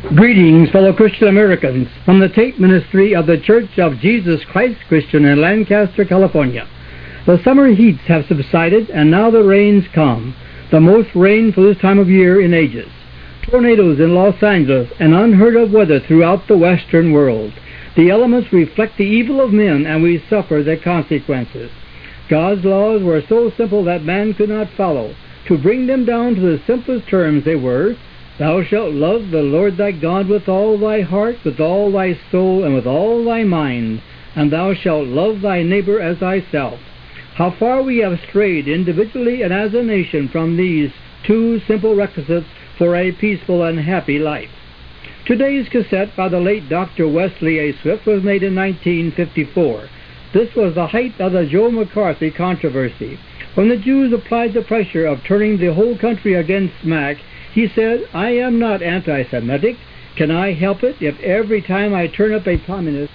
Greetings, fellow Christian Americans, from the tape ministry of the Church of Jesus Christ Christian in Lancaster, California. The summer heats have subsided, and now the rains come, the most rain for this time of year in ages. Tornadoes in Los Angeles, and unheard of weather throughout the Western world. The elements reflect the evil of men, and we suffer the consequences. God's laws were so simple that man could not follow. To bring them down to the simplest terms, they were: Thou shalt love the Lord thy God with all thy heart, with all thy soul, and with all thy mind, and thou shalt love thy neighbor as thyself. How far we have strayed individually and as a nation from these two simple requisites for a peaceful and happy life. Today's cassette by the late Dr. Wesley A. Swift was made in 1954. This was the height of the Joe McCarthy controversy. When the Jews applied the pressure of turning the whole country against Mac, he said, I am not anti-Semitic. Can I help it if every time I turn up a communist...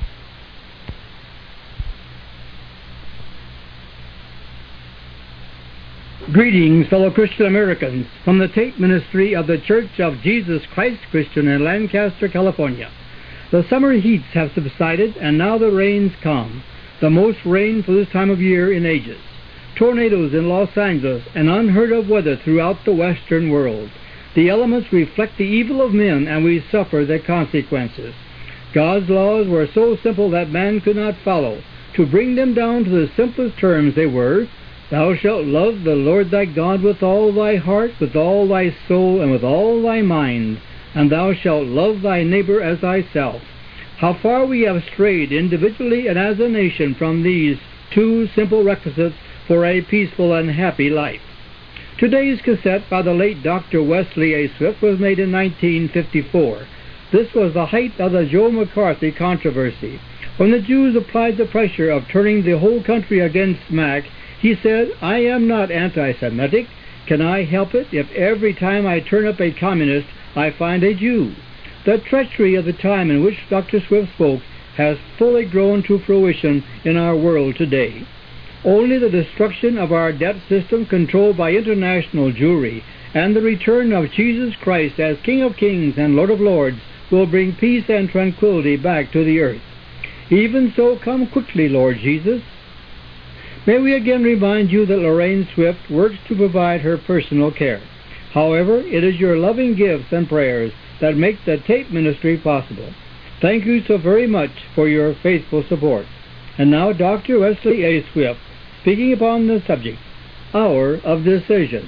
Greetings, fellow Christian Americans, from the tape ministry of the Church of Jesus Christ Christian in Lancaster, California. The summer heats have subsided, and now the rains come, the most rain for this time of year in ages. Tornadoes in Los Angeles, and unheard of weather throughout the Western world. The elements reflect the evil of men, and we suffer the consequences. God's laws were so simple that man could not follow. To bring them down to the simplest terms, they were: Thou shalt love the Lord thy God with all thy heart, with all thy soul, and with all thy mind, and thou shalt love thy neighbor as thyself. How far we have strayed individually and as a nation from these two simple requisites for a peaceful and happy life. Today's cassette by the late Dr. Wesley A. Swift was made in 1954. This was the height of the Joe McCarthy controversy. When the Jews applied the pressure of turning the whole country against Mac, he said, I am not anti-Semitic. Can I help it if every time I turn up a communist, I find a Jew? The treachery of the time in which Dr. Swift spoke has fully grown to fruition in our world today. Only the destruction of our debt system controlled by international Jewry and the return of Jesus Christ as King of Kings and Lord of Lords will bring peace and tranquility back to the earth. Even so, come quickly, Lord Jesus. May we again remind you that Lorraine Swift works to provide her personal care. However, it is your loving gifts and prayers that make the tape ministry possible. Thank you so very much for your faithful support. And now Dr. Wesley A. Swift, speaking upon the subject, Hour of Decision.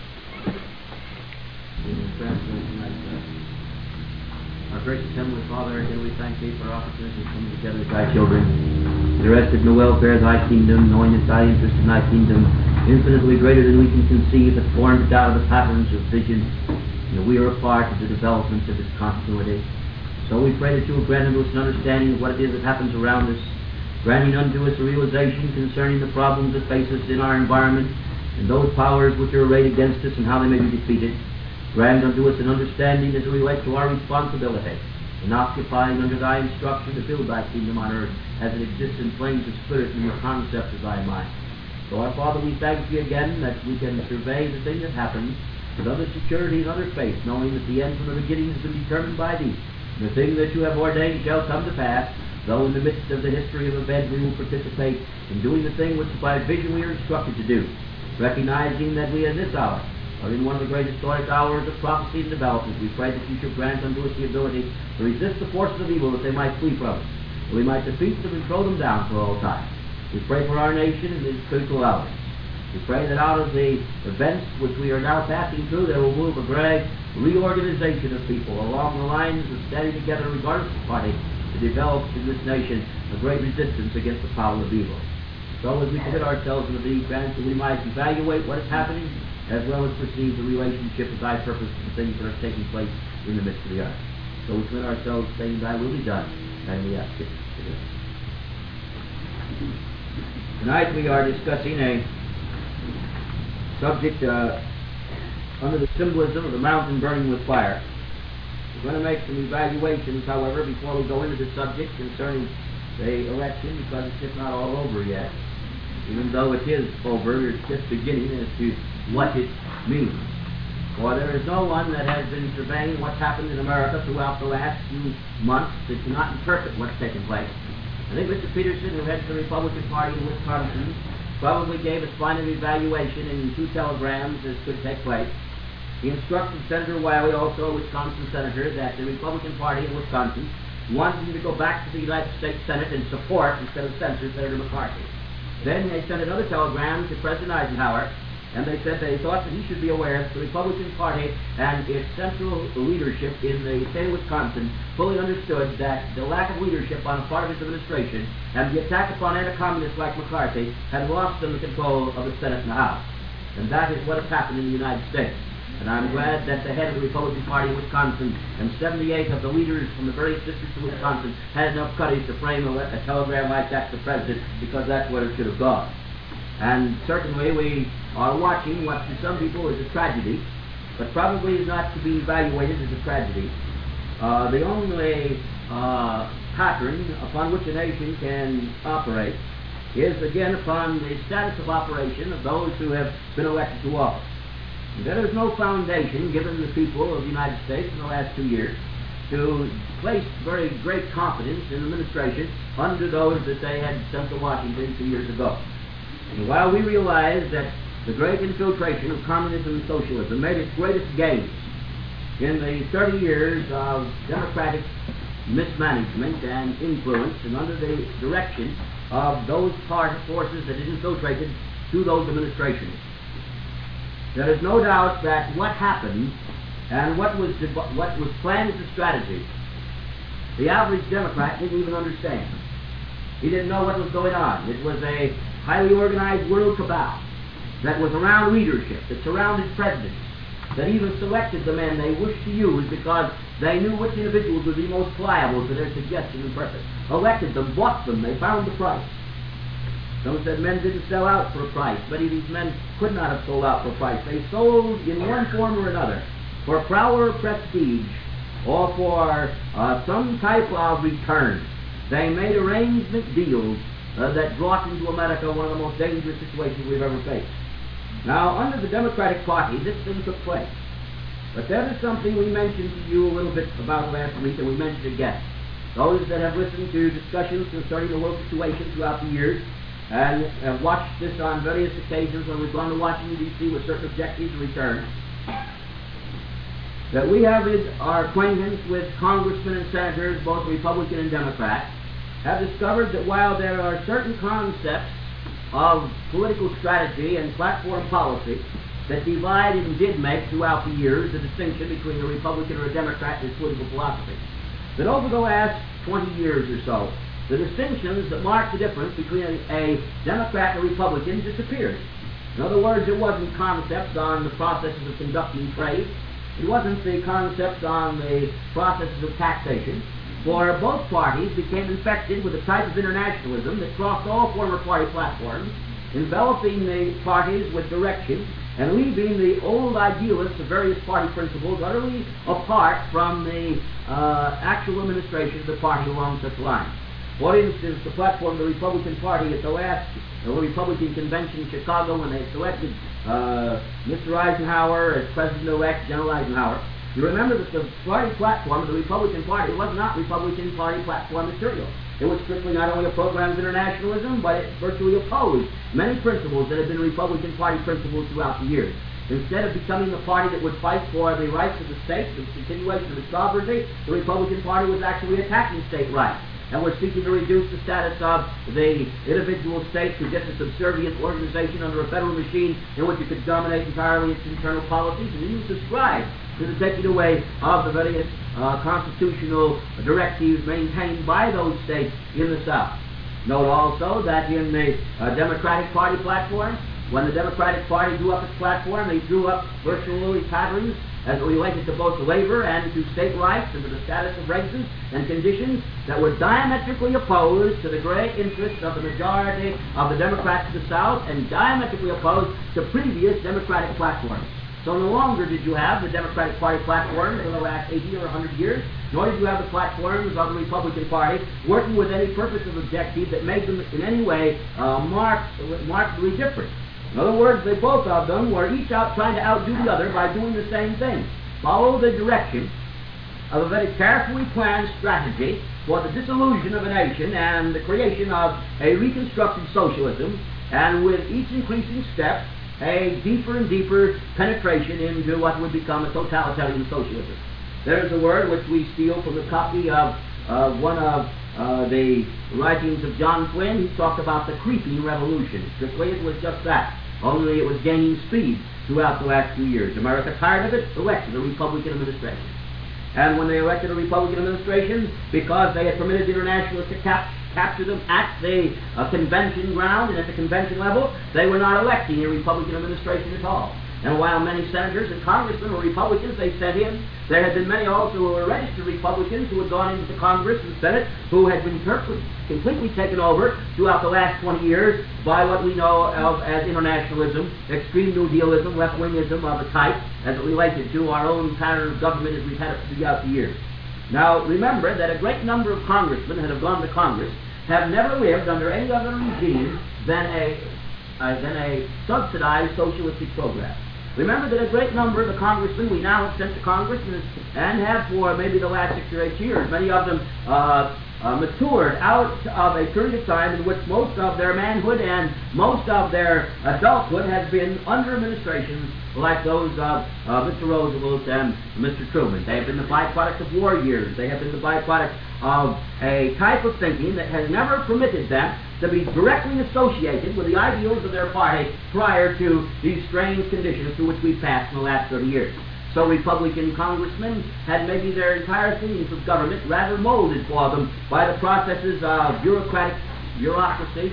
Our gracious Heavenly Father, again we thank Thee for our opportunity to come together as Thy children, interested in the welfare of Thy kingdom, knowing that Thy interest in Thy kingdom infinitely greater than we can conceive, but formed out of the patterns of vision, and we are a part of the development of this continuity. So we pray that You will grant unto us an understanding of what it is that happens around us, granting unto us a realization concerning the problems that face us in our environment, and those powers which are arrayed against us and how they may be defeated. Grant unto us an understanding as it relates to our responsibility in occupying under Thy instruction to build Thy kingdom on earth as it exists in planes of spirit and the concept of Thy mind. So our Father, we thank Thee again that we can survey the thing that happens with other security and other faith, knowing that the end from the beginning has been determined by Thee. And the thing that You have ordained shall come to pass, though in the midst of the history of events we will participate in doing the thing which by vision we are instructed to do, recognizing that we in this hour are in one of the great historic hours of prophecy and development. We pray that You should grant unto us the ability to resist the forces of evil, that they might flee from us, that we might defeat them and throw them down for all time. We pray for our nation in this critical hour. We pray that out of the events which we are now passing through, there will move a great reorganization of people along the lines of standing together regardless of party, to develop in this nation a great resistance against the power of evil. So as we commit ourselves to Thee, grant that we might evaluate what is happening, as well as perceive the relationship of Thy purpose to the things that are taking place in the midst of the earth. So we commit ourselves saying, Thy will be done, and we ask it today. Tonight we are discussing a subject under the symbolism of the mountain burning with fire. We're going to make some evaluations, however, before we go into the subject concerning the election, because it's just not all over yet. Even though it is over, it's just beginning as to what it means. For there is no one that has been surveying what's happened in America throughout the last few months that cannot interpret what's taken place. I think Mr. Peterson, who heads the Republican Party in Wisconsin, probably gave a splendid evaluation in 2 telegrams as could take place. He instructed Senator Wiley, also a Wisconsin senator, that the Republican Party in Wisconsin wanted him to go back to the United States Senate and support, instead of censor, Senator McCarthy. Then they sent another telegram to President Eisenhower, and they said they thought that he should be aware that the Republican Party and its central leadership in the state of Wisconsin fully understood that the lack of leadership on the part of his administration and the attack upon anti-communists like McCarthy had lost them the control of the Senate and the House. And that is what has happened in the United States. And I'm glad that the head of the Republican Party in Wisconsin and 78 of the leaders from the various districts of Wisconsin had enough courage to frame a telegram like that to the President, because that's where it should have gone. And certainly we are watching what to some people is a tragedy, but probably is not to be evaluated as a tragedy. The only pattern upon which a nation can operate is, again, upon the status of operation of those who have been elected to office. There is no foundation given the people of the United States in the last 2 years to place very great confidence in administration under those that they had sent to Washington 2 years ago. And while we realize that the great infiltration of communism and socialism made its greatest gains in the 30 years of democratic mismanagement and influence, and under the direction of those forces that had infiltrated to those administrations, there is no doubt that what happened and what was planned as a strategy, the average Democrat didn't even understand. He didn't know what was going on. It was a highly organized world cabal that was around leadership, that surrounded presidents, that even selected the men they wished to use because they knew which individuals would be most pliable to their suggestion and purpose. Elected them, bought them, they found the price. Some said men didn't sell out for a price. Many of these men could not have sold out for a price. They sold in one form or another for power or prestige or for some type of return. They made arrangement deals that brought into America one of the most dangerous situations we've ever faced. Now, under the Democratic Party, this thing took place. But there is something we mentioned to you a little bit about last week, and we mentioned again. Those that have listened to discussions concerning the world situation throughout the years and have watched this on various occasions when we've gone to Washington, D.C. with certain objectives and returns, that we have our acquaintance with congressmen and senators, both Republican and Democrat, have discovered that while there are certain concepts of political strategy and platform policy that divide and did make throughout the years the distinction between a Republican or a Democrat in his political philosophy, that over the last 20 years or so, the distinctions that mark the difference between a Democrat and a Republican disappeared. In other words, it wasn't concepts on the processes of conducting trade. It wasn't the concepts on the processes of taxation. For both parties became infected with a type of internationalism that crossed all former party platforms, enveloping the parties with direction and leaving the old idealists of various party principles utterly apart from the actual administration of the party along such lines. For instance, the platform of the Republican Party at the last Republican convention in Chicago, when they selected Mr. Eisenhower as President-elect, General Eisenhower, you remember that the party platform of the Republican Party was not Republican Party platform material. It was strictly not only a program of internationalism, but it virtually opposed many principles that had been Republican Party principles throughout the years. Instead of becoming the party that would fight for the rights of the state, the continuation of its sovereignty, the Republican Party was actually attacking state rights and was seeking to reduce the status of the individual state to just a subservient organization under a federal machine in which it could dominate entirely its internal policies, and even subscribe to the taking away of the various constitutional directives maintained by those states in the South. Note also that in the Democratic Party platform, when the Democratic Party drew up its platform, they drew up virtually patterns as related to both labor and to state rights and to the status of races and conditions that were diametrically opposed to the great interests of the majority of the Democrats of the South and diametrically opposed to previous Democratic platforms. So no longer did you have the Democratic Party platform for the last 80 or 100 years, nor did you have the platforms of the Republican Party working with any purpose of objective that made them in any way markedly different. In other words, they both of them were each out trying to outdo the other by doing the same thing. Follow the direction of a very carefully planned strategy for the dissolution of a nation and the creation of a reconstructed socialism, and with each increasing step, a deeper and deeper penetration into what would become a totalitarian socialism. There's a word which we steal from the copy of one of the writings of John Flynn. He talked about the creeping revolution. Strictly, it was just that, only it was gaining speed throughout the last few years. America, tired of it, elected a Republican administration. And when they elected a Republican administration, because they had permitted the internationalists to capture them at the convention ground and at the convention level, they were not electing a Republican administration at all. And while many senators and congressmen were Republicans, they sent in. There had been many also who were registered Republicans who had gone into the Congress and Senate, who had been completely taken over throughout the last 20 years by what we know of as internationalism, extreme New Dealism, left-wingism of a type, as it related to our own pattern of government as we've had it throughout the years. Now, remember that a great number of congressmen that have gone to Congress have never lived under any other regime than a subsidized socialistic program. Remember that a great number of the congressmen we now have sent to Congress and have for maybe the last 6 or 8 years, many of them matured out of a period of time in which most of their manhood and most of their adulthood has been under administrations like those of Mr. Roosevelt and Mr. Truman. They have been the byproduct of war years. They have been the byproduct of a type of thinking that has never permitted them to be directly associated with the ideals of their party prior to these strange conditions through which we've passed in the last 30 years. So Republican congressmen had maybe their entire themes of government rather molded for them by the processes of bureaucracy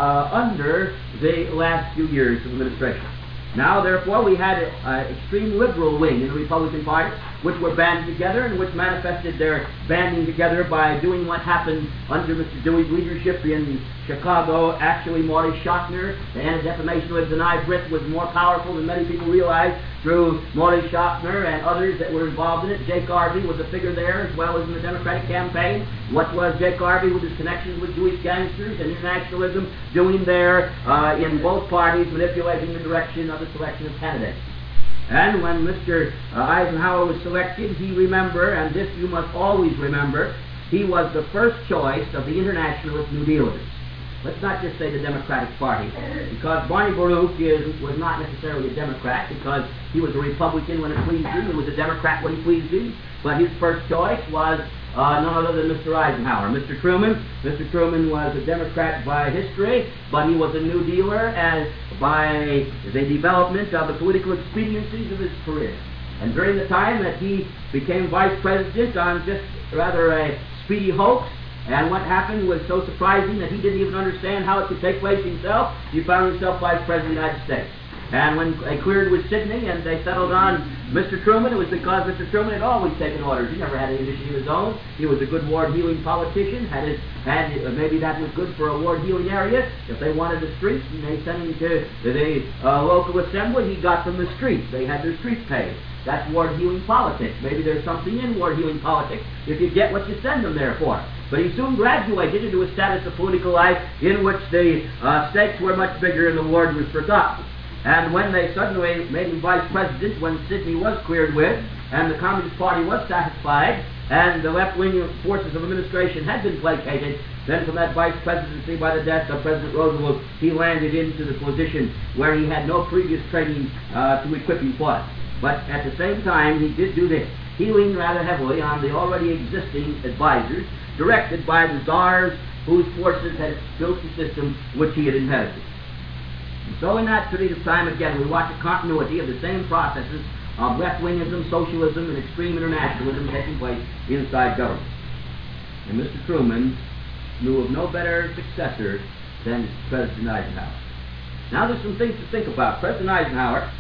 under the last few years of administration. Now, therefore, we had an extreme liberal wing in the Republican Party, which were banded together and which manifested their banding together by doing what happened under Mr. Dewey's leadership in Chicago. Actually, Maurice Schachtner, the anti-defamation of denied writ, was more powerful than many people realize through Maurice Schachtner and others that were involved in it. Jake Garvey was a figure there as well as in the Democratic campaign. What was Jake Garvey with his connections with Jewish gangsters and internationalism doing there in both parties, manipulating the direction of the selection of candidates? And when Mr. Eisenhower was selected, he remember, and this you must always remember, he was the first choice of the internationalist New Dealers. Let's not just say the Democratic Party, because Barney Baruch was not necessarily a Democrat, because he was a Republican when it pleased him, he was a Democrat when he pleased him, but his first choice was none other than Mr. Eisenhower. Mr. Truman was a Democrat by history, but he was a New Dealer as by the development of the political expediencies of his career. And during the time that he became vice president on just rather a speedy hoax, and what happened was so surprising that he didn't even understand how it could take place himself, he found himself vice president of the United States. And when they cleared with Sidney and they settled on Mr. Truman, it was because Mr. Truman had always taken orders. He never had any initiative of his own. He was a good ward-heeling politician. Maybe that was good for a ward-heeling area. If they wanted a street and they sent him to the local assembly, he got from the street. They had their streets paved. That's ward-heeling politics. Maybe there's something in ward-heeling politics if you get what you send them there for. But he soon graduated into a status of political life in which the stakes were much bigger and the ward was forgotten. And when they suddenly made him vice president, when Sidney was cleared with, and the Communist Party was satisfied, and the left-wing forces of administration had been placated, then from that vice presidency, by the death of President Roosevelt, he landed into the position where he had no previous training to equip him for it. But at the same time, he did do this. He leaned rather heavily on the already existing advisors, directed by the czars whose forces had built the system which he had inherited. And so in that period of time, again, we watch a continuity of the same processes of left-wingism, socialism, and extreme internationalism taking place inside government. And Mr. Truman knew of no better successor than President Eisenhower. Now there's some things to think about. President Eisenhower,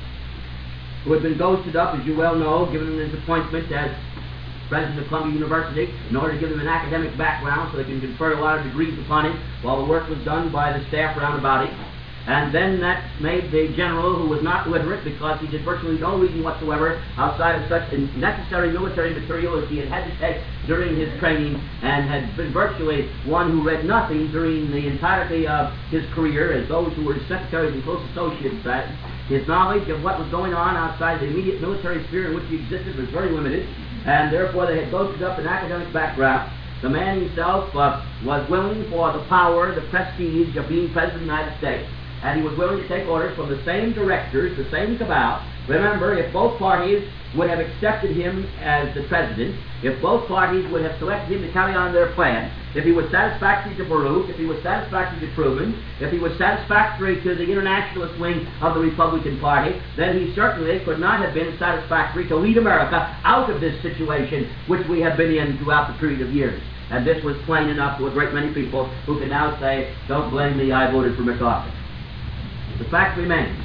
who had been ghosted up, as you well know, given his appointment as president of Columbia University, in order to give him an academic background so they can confer a lot of degrees upon him while the work was done by the staff round about him. And then that made the general, who was not literate because he did virtually no reading whatsoever outside of such necessary military material as he had had to take during his training, and had been virtually one who read nothing during the entirety of his career, as those who were his secretaries and close associates said. His knowledge of what was going on outside the immediate military sphere in which he existed was very limited, and therefore they had boasted up an academic background. The man himself was willing for the power, the prestige of being President of the United States, and he was willing to take orders from the same directors, the same cabal. Remember, if both parties would have accepted him as the president, if both parties would have selected him to carry on their plan, if he was satisfactory to Baruch, if he was satisfactory to Truman, if he was satisfactory to the internationalist wing of the Republican Party, then he certainly could not have been satisfactory to lead America out of this situation which we have been in throughout the period of years. And this was plain enough to a great many people who can now say, don't blame me, I voted for MacArthur. The fact remains,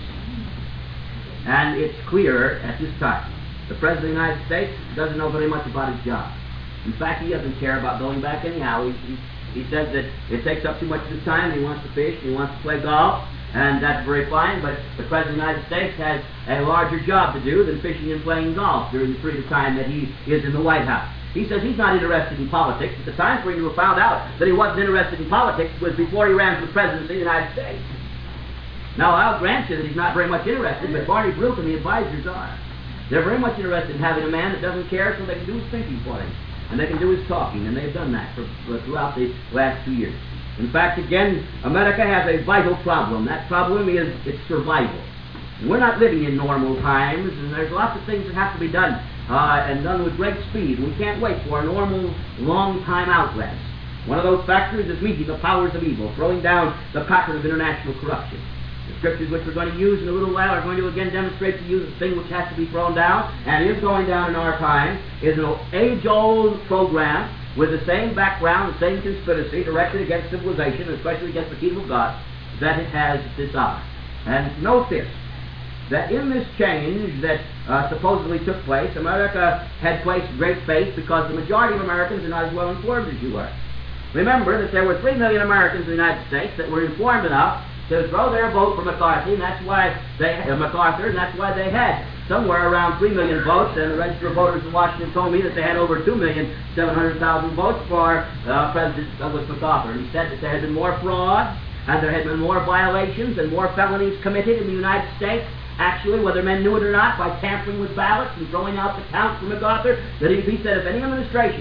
and it's clear at this time, the President of the United States doesn't know very much about his job. In fact, he doesn't care about going back anyhow. He says that it takes up too much of his time. He wants to fish, he wants to play golf, and that's very fine, but the President of the United States has a larger job to do than fishing and playing golf during the period of time that he is in the White House. He says he's not interested in politics, but the time for him to have found out that he wasn't interested in politics was before he ran for the presidency of the United States. Now, I'll grant you that he's not very much interested, but Barney Brooke and the advisors are. They're very much interested in having a man that doesn't care, so they can do his thinking for him, and they can do his talking, and they've done that throughout the last 2 years. In fact, again, America has a vital problem. That problem is its survival. And we're not living in normal times, and there's lots of things that have to be done, and done with great speed. We can't wait for a normal, long-time outlets. One of those factors is meeting the powers of evil, throwing down the pattern of international corruption. The scriptures which we're going to use in a little while are going to again demonstrate to you the thing which has to be thrown down, and is going down in our time, is an age-old program with the same background, the same conspiracy directed against civilization, especially against the kingdom of God, that it has this hour. And note this, that in this change that supposedly took place, America had placed great faith because the majority of Americans are not as well informed as you are. Remember that there were 3 million Americans in the United States that were informed enough to throw their vote for McCarthy, and that's why MacArthur, and that's why they had somewhere around 3 million votes, and the register of voters in Washington told me that they had over 2,700,000 votes for President Douglas MacArthur. And he said that there had been more fraud, and there had been more violations and more felonies committed in the United States, actually, whether men knew it or not, by tampering with ballots and throwing out the count for MacArthur, that he said if any administration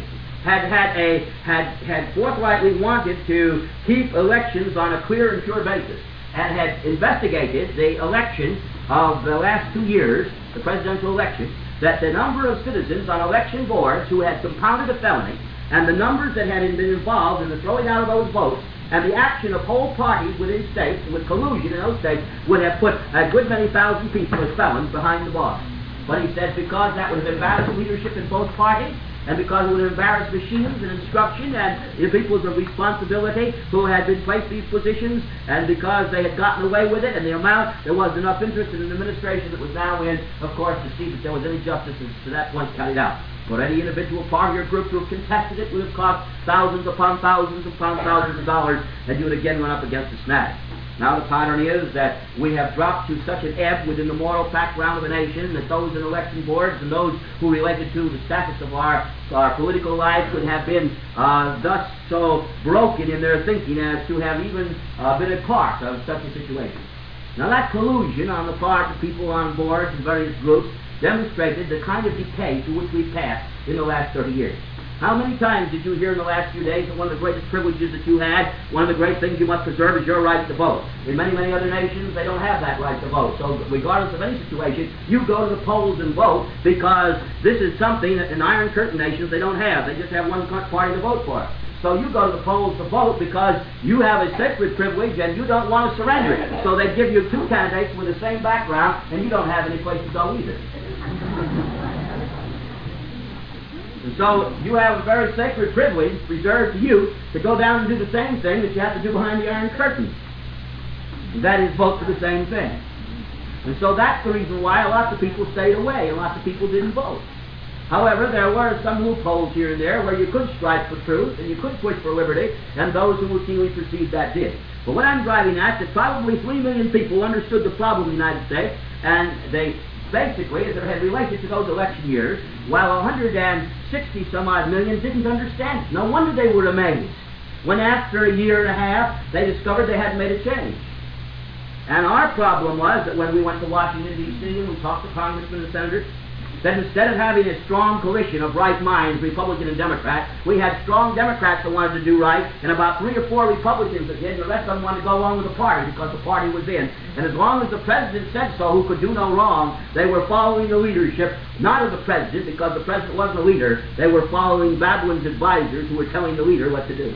had forthrightly wanted to keep elections on a clear and pure basis, and had investigated the election of the last 2 years, the presidential election, that the number of citizens on election boards who had compounded a felony, and the numbers that had been involved in the throwing out of those votes, and the action of whole parties within states, with collusion in those states, would have put a good many thousand people as felons behind the bars. But he said because that would have embarrassed leadership in both parties, and because it would embarrass machines and instruction and the people of responsibility who had been placed in these positions, and because they had gotten away with it, and the amount, there wasn't enough interest in an administration that was now in, of course, to see that there was any justice to that point carried out. For any individual party or group to have contested it would have cost thousands upon thousands upon thousands of dollars, and you would again run up against a snag. Now the pattern is that we have dropped to such an ebb within the moral background of a nation that those in election boards and those who related to the status of our political life could have been thus so broken in their thinking as to have even been a part of such a situation. Now that collusion on the part of people on boards and various groups demonstrated the kind of decay through which we've passed in the last 30 years. How many times did you hear in the last few days that one of the greatest privileges that you had, one of the great things you must preserve is your right to vote? In many, many other nations, they don't have that right to vote. So regardless of any situation, you go to the polls and vote because this is something that in Iron Curtain nations they don't have. They just have one party to vote for. So you go to the polls to vote because you have a sacred privilege and you don't want to surrender it. So they give you 2 candidates with the same background and you don't have any place to go either. And so you have a very sacred privilege reserved to you to go down and do the same thing that you have to do behind the Iron Curtain. And that is vote for the same thing. And so that's the reason why a lot of people stayed away, a lot of people didn't vote. However, there were some loopholes here and there where you could strive for truth and you could push for liberty, and those who were keenly perceived that did. But what I'm driving at is that probably 3 million people understood the problem in the United States, and they basically, as it had related to those election years, while 160 some odd million didn't understand it. No wonder they were amazed when after a year and a half they discovered they hadn't made a change. And our problem was that when we went to Washington, D.C., and we talked to congressmen and senators, that instead of having a strong coalition of right minds, Republican and Democrat, we had strong Democrats that wanted to do right, and about 3 or 4 Republicans that did, and the rest of them wanted to go along with the party because the party was in. And as long as the president said so, who could do no wrong, they were following the leadership, not of the president, because the president wasn't a leader. They were following Babylon's advisors who were telling the leader what to do.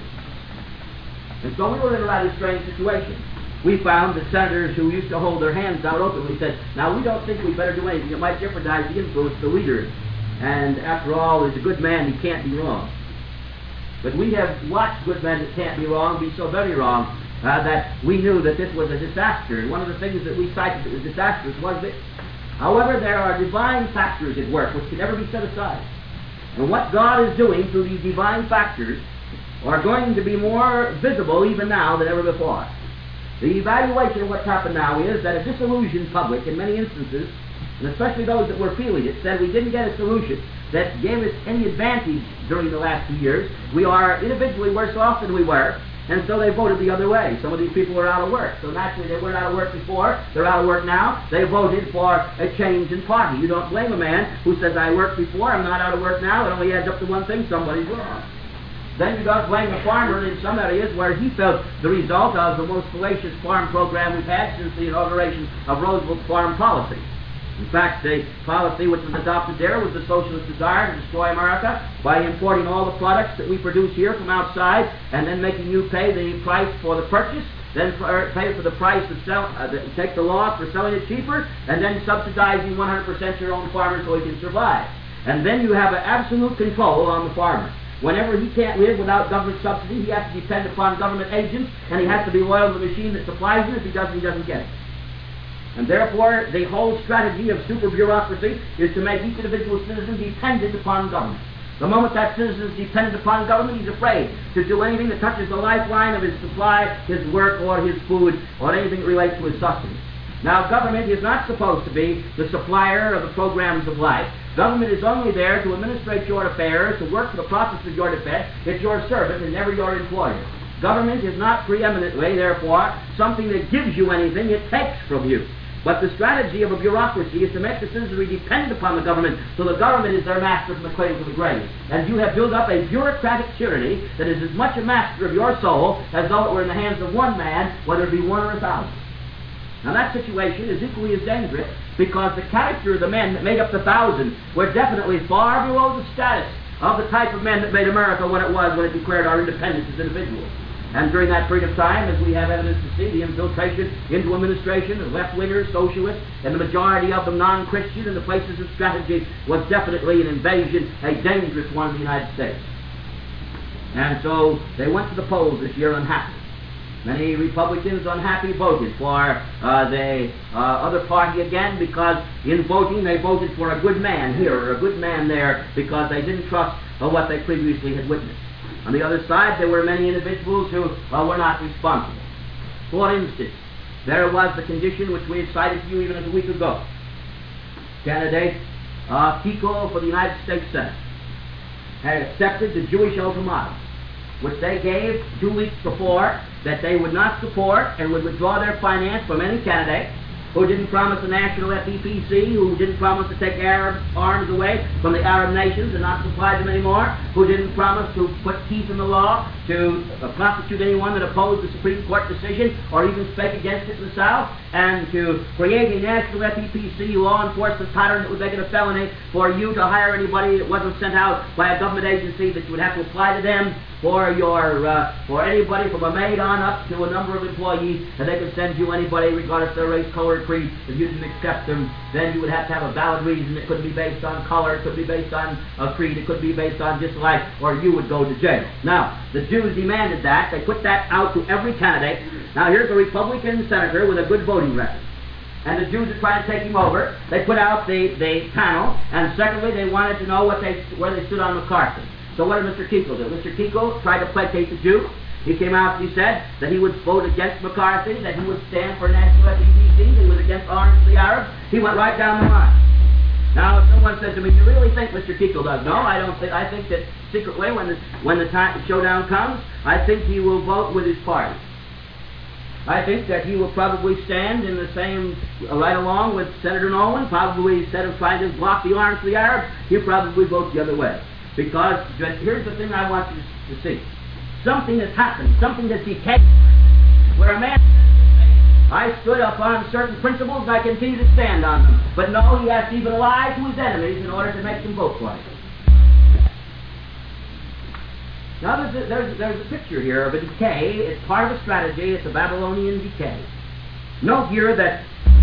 And so we were in a rather strange situation. We found that senators who used to hold their hands out openly said, now we don't think we better do anything that might jeopardize the influence of the leader. And after all, he's a good man, he can't be wrong. But we have watched good men that can't be wrong be so very wrong that we knew that this was a disaster. And one of the things that we cited that was disastrous was this. However, there are divine factors at work which can never be set aside. And what God is doing through these divine factors are going to be more visible even now than ever before. The evaluation of what's happened now is that a disillusioned public, in many instances, and especially those that were feeling it, said we didn't get a solution that gave us any advantage during the last 2 years. We are individually worse off than we were, and so they voted the other way. Some of these people were out of work, so naturally they weren't out of work before, they're out of work now. They voted for a change in party. You don't blame a man who says, I worked before, I'm not out of work now. It only adds up to one thing, somebody's wrong. Then you don't blame the farmer in some areas where he felt the result of the most fallacious farm program we've had since the inauguration of Roosevelt's foreign policy. In fact, the policy which was adopted there was the socialist desire to destroy America by importing all the products that we produce here from outside and then making you pay the price for the purchase, then pay for the price to sell, take the loss for selling it cheaper, and then subsidizing 100% your own farmer so he can survive. And then you have an absolute control on the farmer. Whenever he can't live without government subsidy, he has to depend upon government agents, and he has to be loyal to the machine that supplies him. If he doesn't get it. And therefore, the whole strategy of super bureaucracy is to make each individual citizen dependent upon government. The moment that citizen is dependent upon government, he's afraid to do anything that touches the lifeline of his supply, his work, or his food, or anything that relates to his sustenance. Now, government is not supposed to be the supplier of the programs of life. Government is only there to administrate your affairs, to work for the profits of your defense. It's your servant and never your employer. Government is not preeminently, therefore, something that gives you anything, it takes from you. But the strategy of a bureaucracy is to make the citizenry dependent upon the government, so the government is their master from the cradle to the grave. And you have built up a bureaucratic tyranny that is as much a master of your soul as though it were in the hands of one man, whether it be 1 or 1,000. Now that situation is equally as dangerous because the character of the men that made up the 1,000 were definitely far below the status of the type of men that made America what it was when it declared our independence as individuals. And during that period of time, as we have evidence to see, the infiltration into administration of left-wingers, socialists, and the majority of them non-Christian in the places of strategy was definitely an invasion, a dangerous one in the United States. And so they went to the polls this year unhappy. Many Republicans unhappy voted for the other party again because in voting they voted for a good man here or a good man there because they didn't trust what they previously had witnessed. On the other side, there were many individuals who were not responsible. For instance, there was the condition which we had cited to you even a week ago. Candidate Kiko for the United States Senate had accepted the Jewish ultimatum, which they gave 2 weeks before, that they would not support and would withdraw their finance from any candidate who didn't promise a national FEPC, who didn't promise to take Arab arms away from the Arab nations and not supply them anymore, who didn't promise to put teeth in the law to prosecute anyone that opposed the Supreme Court decision or even spake against it in the South, and to create a national FEPC law enforcement pattern that would make it a felony for you to hire anybody that wasn't sent out by a government agency, that you would have to apply to them for anybody from a maid on up to a number of employees, and they could send you anybody regardless of their race, color, or creed. If you didn't accept them, then you would have to have a valid reason. It couldn't be based on color, it could be based on creed, it could be based on dislike, or you would go to jail. Now, the Jews demanded that. They put that out to every candidate. Now, here's a Republican senator with a good voting record. and the Jews are trying to take him over. They put out the panel, and secondly, they wanted to know where they stood on McCarthy. So what did Mr. Kuchel do? Mr. Kuchel tried to placate the Jews. He came out and he said that he would vote against McCarthy, that he would stand for national FEDC, that he was against Orange for the Arabs. He went right down the line. Now, if someone says to me, "Do you really think Mr. Kuchel does?" No, I don't think. I think that secretly, when the showdown comes, I think he will vote with his party. I think that he will probably stand in the same, right along with Senator Nolan. Probably, instead of trying to block the Orange for the Arabs, he'll probably vote the other way. Because here's the thing I want you to see. Something has happened, something has decayed, where a man says, "I stood upon certain principles and I continue to stand on them." But no, he has to even lie to his enemies in order to make them vote for him. Now there's a picture here of a decay. It's part of a strategy. It's a Babylonian decay. Note here that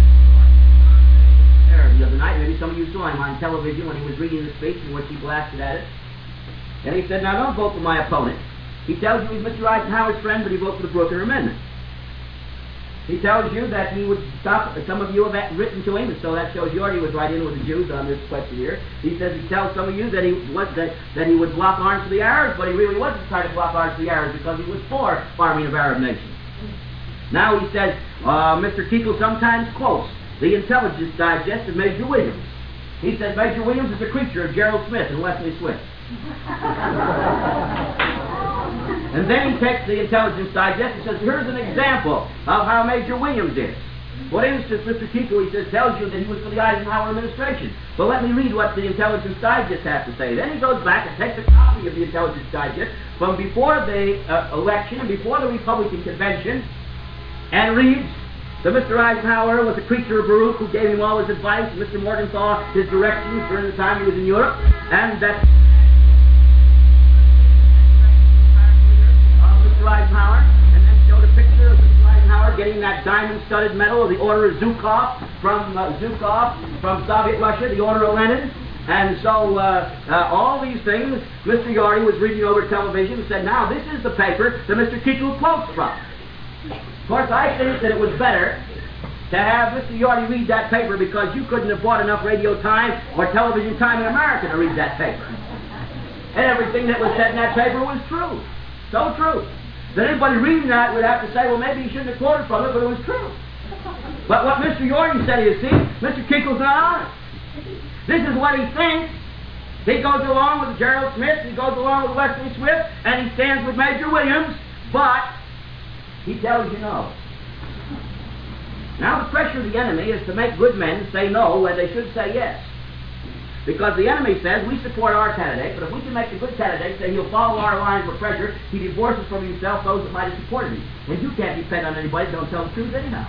the other night, maybe some of you saw him on television when he was reading the speech in which he blasted at it. And he said, "Now don't vote for my opponent. He tells you he's Mr. Eisenhower's friend, but he voted for the Brooker Amendment. He tells you that he would stop." Some of you have written to him, and so that shows you already was right in with the Jews on this question here. He says he tells some of you that he would block arms for the Arabs, but he really wasn't trying to block arms for the Arabs because he was for farming of Arab nations. Now he says, Mr. Kuchel sometimes quotes the Intelligence Digest of Major Williams. He says Major Williams is a creature of Gerald Smith and Wesley Swift. And then he takes the Intelligence Digest and says, "Here's an example of how Major Williams is." For instance, Mr. Kuchel, he says, tells you that he was for the Eisenhower administration. But let me read what the Intelligence Digest has to say. Then he goes back and takes a copy of the Intelligence Digest from before the election and before the Republican convention and reads that Mr. Eisenhower was a creature of Baruch who gave him all his advice, and Mr. Morgenthau his directions during the time he was in Europe, and that Mr. Eisenhower, and then showed a picture of Mr. Eisenhower getting that diamond-studded medal of the Order of Zhukov from Soviet Russia, the Order of Lenin. And so all these things, Mr. Yorty was reading over television and said, "Now this is the paper that Mr. Kuchel quotes from." Of course, I think that it was better to have Mr. Yorty read that paper because you couldn't have bought enough radio time or television time in America to read that paper. And everything that was said in that paper was true. So true. That anybody reading that would have to say, well, maybe he shouldn't have quoted from it, but it was true. But what Mr. Yorty said, you see, Mr. Kuchel's not honest. This is what he thinks. He goes along with Gerald Smith, he goes along with Wesley Swift, and he stands with Major Williams, but he tells you no. Now the pressure of the enemy is to make good men say no when they should say yes. Because the enemy says, we support our candidate, but if we can make the good candidate say he'll follow our line for pressure, he divorces from himself those that might have supported him. And you can't depend on anybody that don't tell the truth anyhow.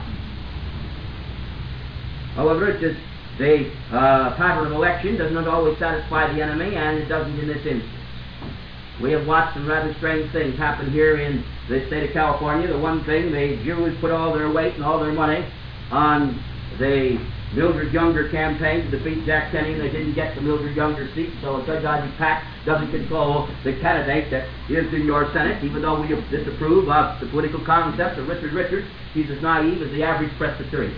However, it's just the pattern of election does not always satisfy the enemy, and it doesn't in this instance. We have watched some rather strange things happen here in the state of California. The one thing, the Jews put all their weight and all their money on the Mildred Younger campaign to defeat Jack Kennedy, and they didn't get the Mildred Younger seat, so Judge Isaac Pack doesn't control the candidate that is in your Senate, even though we disapprove of the political concepts of Richard Richards. He's as naive as the average Presbyterian.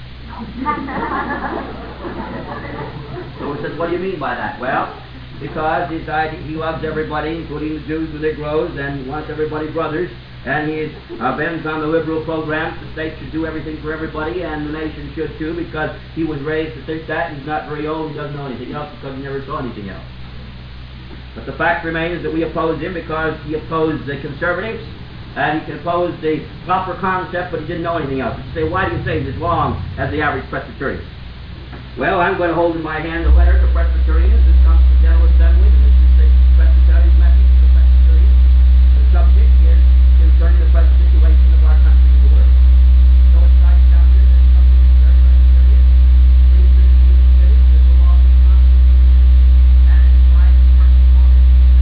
So he says, what do you mean by that? Well, because he loves everybody, including the Jews, the Negroes, and wants everybody brothers, and he bends on the liberal programs. The state should do everything for everybody, and the nation should too, because he was raised to think that. He's not very old, he doesn't know anything else, because he never saw anything else. But the fact remains that we oppose him because he opposed the conservatives, and he can oppose the proper concept, but he didn't know anything else. You say, why do you say he's as wrong as the average Presbyterian? Well, I'm going to hold in my hand a letter to Presbyterians that comes from the General Assembly, and this is the Presbyterian message to the Presbyterians. The subject is concerning the present situation of our country and the world. So it's right down here that something is very, very serious. Things that are being considered, there's a loss of constitution, and it's right first of all,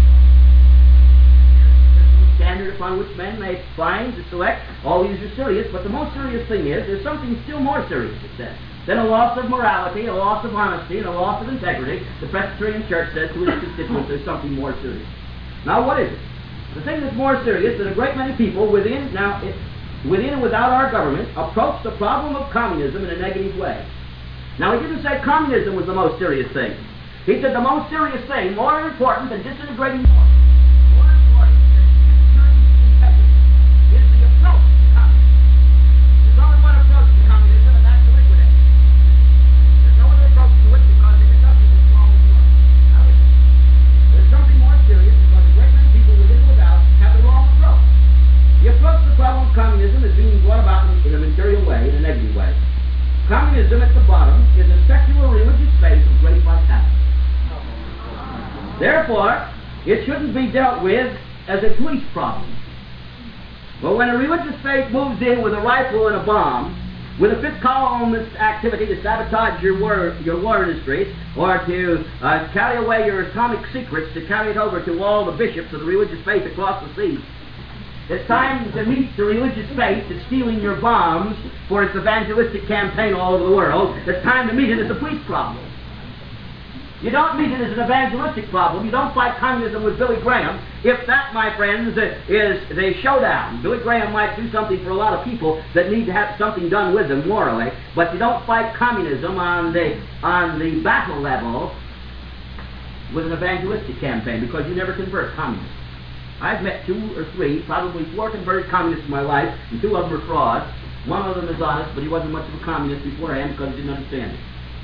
there's no standard upon which men may find to select. All these are serious, but the most serious thing is there's something still more serious, it says. Then a loss of morality, a loss of honesty, and a loss of integrity. The Presbyterian Church says to its constituents there's something more serious. Now what is it? The thing that's more serious that a great many people within, now within and without our government, approach the problem of communism in a negative way. Now, he didn't say communism was the most serious thing. He said the most serious thing, more important than disintegrating more important than securing integrity, is the approach to communism. There's only one approach to communism, and that's to liquidate. There's no other approach to it because if it doesn't, it's wrong with you. Now listen, there's something more serious because a great many people within and without have the wrong approach. The approach to the problem of communism is being brought about in a material way, in a negative way. Communism at the bottom is a secular religious faith of great vitality. Therefore, it shouldn't be dealt with as a police problem. But when a religious faith moves in with a rifle and a bomb, with a fifth columnist activity to sabotage your war industry, or to carry away your atomic secrets, to carry it over to all the bishops of the religious faith across the sea, it's time to meet the religious faith that's stealing your bombs for its evangelistic campaign all over the world. It's time to meet it as a police problem. You don't meet it as an evangelistic problem. You don't fight communism with Billy Graham. If that, my friends, is the showdown. Billy Graham might do something for a lot of people that need to have something done with them morally, but you don't fight communism on the battle level with an evangelistic campaign, because you never convert communists. I've met 2 or 3, probably 4 converted communists in my life, and 2 of them are frauds. One of them is honest, but he wasn't much of a communist beforehand because he didn't understand it.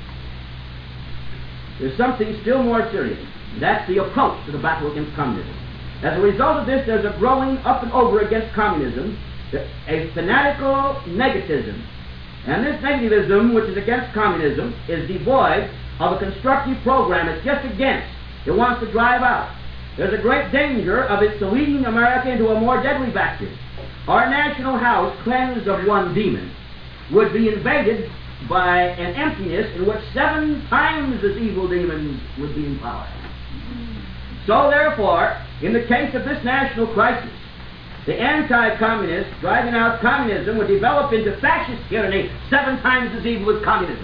There's something still more serious. That's the approach to the battle against communism. As a result of this, there's a growing up and over against communism, a fanatical negativism. And this negativism, which is against communism, is devoid of a constructive program. It's just against. It wants to drive out. There's a great danger of its leading America into a more deadly vacuum. Our national house, cleansed of one demon, would be invaded by an emptiness in which 7 times as evil demons would be in power. So therefore, in the case of this national crisis, the anti-communists driving out communism would develop into fascist tyranny 7 times as evil as communism.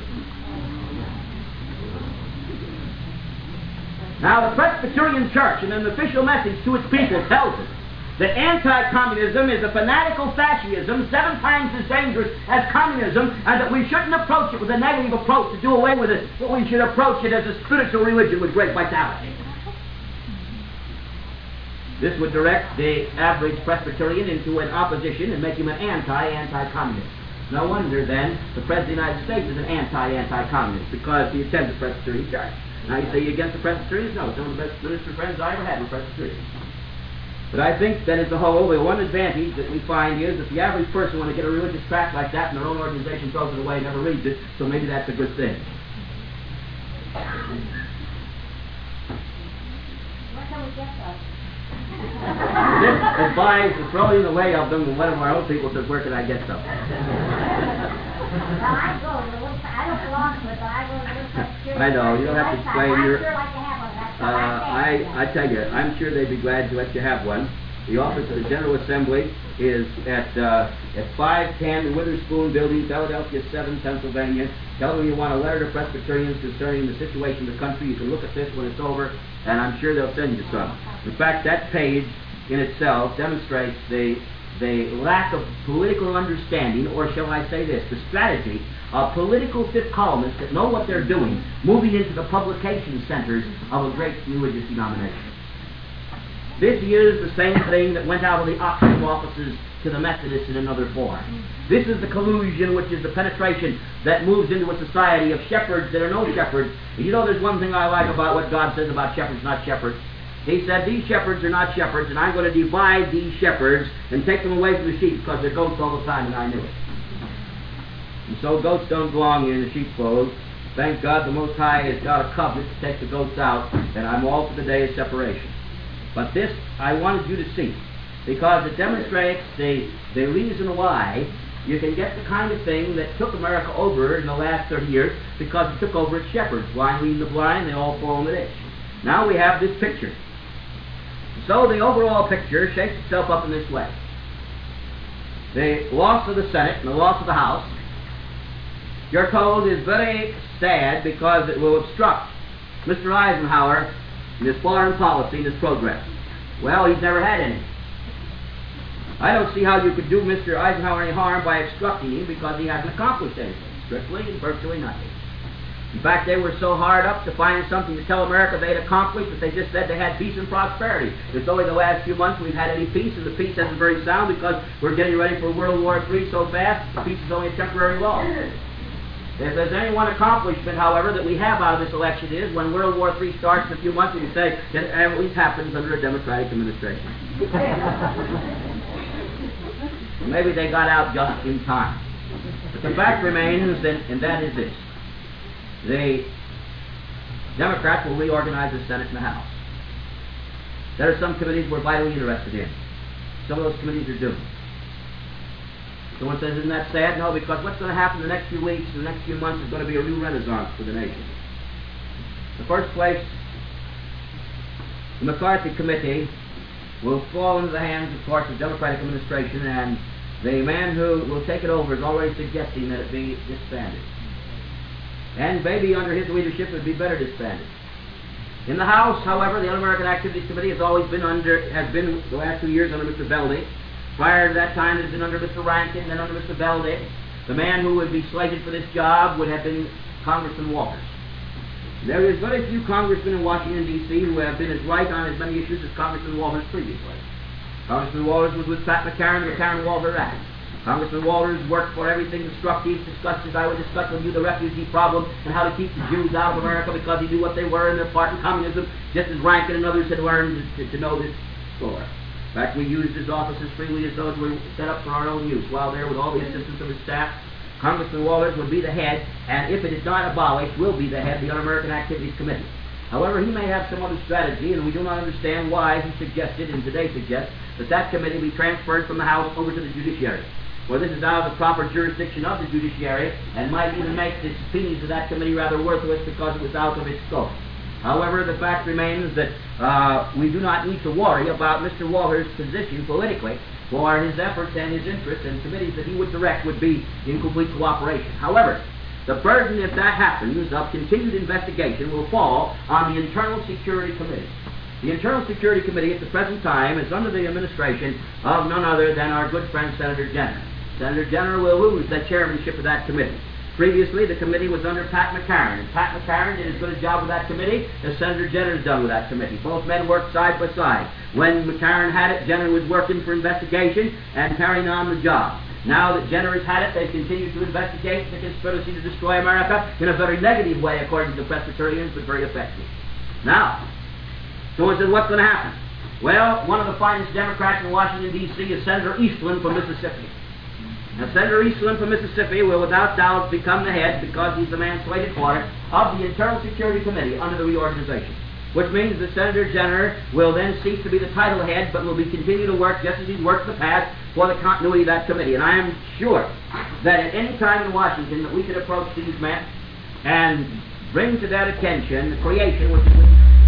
Now, the Presbyterian Church, in an official message to its people, tells us that anti-communism is a fanatical fascism 7 times as dangerous as communism, and that we shouldn't approach it with a negative approach to do away with it, but we should approach it as a spiritual religion with great vitality. This would direct the average Presbyterian into an opposition and make him an anti-communist. No wonder, then, the President of the United States is an anti-communist, because he attends the Presbyterian Church. Now, you say you're against the Presbyterians? No, some of the best minister friends I ever had were Presbyterians. But I think that as a whole, the one advantage that we find is that the average person, when they get a religious tract like that and their own organization throws it away, never reads it, so maybe that's a good thing. Where can we get those? This advised to throw in the way of them, and one of our own people says, where can I get some? Well, I don't belong to it, but I go to the Presbyterian. I know, you don't have to explain your... I'd sure like to have one. That's what I I tell you, I'm sure they'd be glad to let you have one. The office of the General Assembly is at 510 the Witherspoon Building, Philadelphia 7, Pennsylvania. Tell them you want a letter to Presbyterians concerning the situation of the country. You can look at this when it's over, and I'm sure they'll send you some. In fact, that page in itself demonstrates the lack of political understanding, or shall I say this, the strategy of political fifth columnists that know what they're doing, moving into the publication centers of a great religious denomination. This is the same thing that went out of the Oxford offices to the Methodists in another form. This is the collusion, which is the penetration that moves into a society of shepherds that are no shepherds. And you know, there's one thing I like about what God says about shepherds, not shepherds. He said, these shepherds are not shepherds, and I'm going to divide these shepherds and take them away from the sheep because they're goats all the time, and I knew it. And so goats don't belong in the sheepfold. Thank God the Most High has got a covenant to take the goats out, and I'm all for the day of separation. But this I wanted you to see, because it demonstrates the reason why you can get the kind of thing that took America over in the last 30 years, because it took over its shepherds. Blind leading the blind, they all fall in the ditch. Now we have this picture. So the overall picture shapes itself up in this way. The loss of the Senate and the loss of the House, you're told, is very sad because it will obstruct Mr. Eisenhower in his foreign policy and his progress. Well, he's never had any. I don't see how you could do Mr. Eisenhower any harm by obstructing him because he hasn't accomplished anything. Strictly and virtually nothing. In fact, they were so hard up to find something to tell America they'd accomplished that they just said they had peace and prosperity. It's only the last few months we've had any peace, and the peace isn't very sound because we're getting ready for World War III so fast, the peace is only a temporary lull. If there's any one accomplishment, however, that we have out of this election is when World War III starts in a few months, we can say it at least happens under a Democratic administration. Well, maybe they got out just in time. But the fact remains, and that is this. The Democrats will reorganize the Senate and the House. There are some committees we're vitally interested in. Some of those committees are doomed. Someone says, isn't that sad? No, because what's going to happen in the next few weeks, in the next few months, is going to be a new renaissance for the nation. In the first place, the McCarthy Committee will fall into the hands, of course, of the Democratic administration, and the man who will take it over is already suggesting that it be disbanded. And maybe under his leadership it would be better disbanded. In the House, however, the Un-American Activities Committee has always been the last 2 years under Mr. Belding. Prior to that time it has been under Mr. Rankin, then under Mr. Belding. The man who would be slated for this job would have been Congressman Walters. There is very few congressmen in Washington, D.C. who have been as right on as many issues as Congressman Walters previously. Congressman Walters was with Pat McCarran, the McCarran-Walter Act. Congressman Walters worked for everything destructive, discussed as I would discuss with you the refugee problem and how to keep the Jews out of America because he knew what they were in their part in communism, just as Rankin and others had learned to know this score. In fact, we used his office as freely as those were set up for our own use. While there, with all the assistance of his staff, Congressman Walters would be the head, and if it is not abolished, will be the head of the Un-American Activities Committee. However, he may have some other strategy, and we do not understand why he suggested, and today suggests, that that committee be transferred from the House over to the judiciary. Well, this is out of the proper jurisdiction of the judiciary, and might even make the subpoenas of that committee rather worthless because it was out of its scope. However, the fact remains that we do not need to worry about Mr. Walters' position politically, for his efforts and his interests and committees that he would direct would be in complete cooperation. However, the burden, if that happens, of continued investigation will fall on the Internal Security Committee. The Internal Security Committee at the present time is under the administration of none other than our good friend Senator Jenner. Senator Jenner will lose the chairmanship of that committee. Previously, the committee was under Pat McCarran, and Pat McCarran did as good a job with that committee as Senator Jenner has done with that committee. Both men worked side by side. When McCarran had it, Jenner was working for investigation and carrying on the job. Now that Jenner has had it, they continue to investigate the conspiracy to destroy America in a very negative way, according to the Presbyterians, but very effective. Now, someone said, what's going to happen? Well, one of the finest Democrats in Washington, D.C. is Senator Eastland from Mississippi. Now, Senator Eastland from Mississippi will without doubt become the head, because he's the man slated for it, of the Internal Security Committee under the reorganization. Which means that Senator Jenner will then cease to be the title head, but will be continue to work just as he's worked in the past for the continuity of that committee. And I am sure that at any time in Washington that we could approach these men and bring to their attention the creation which is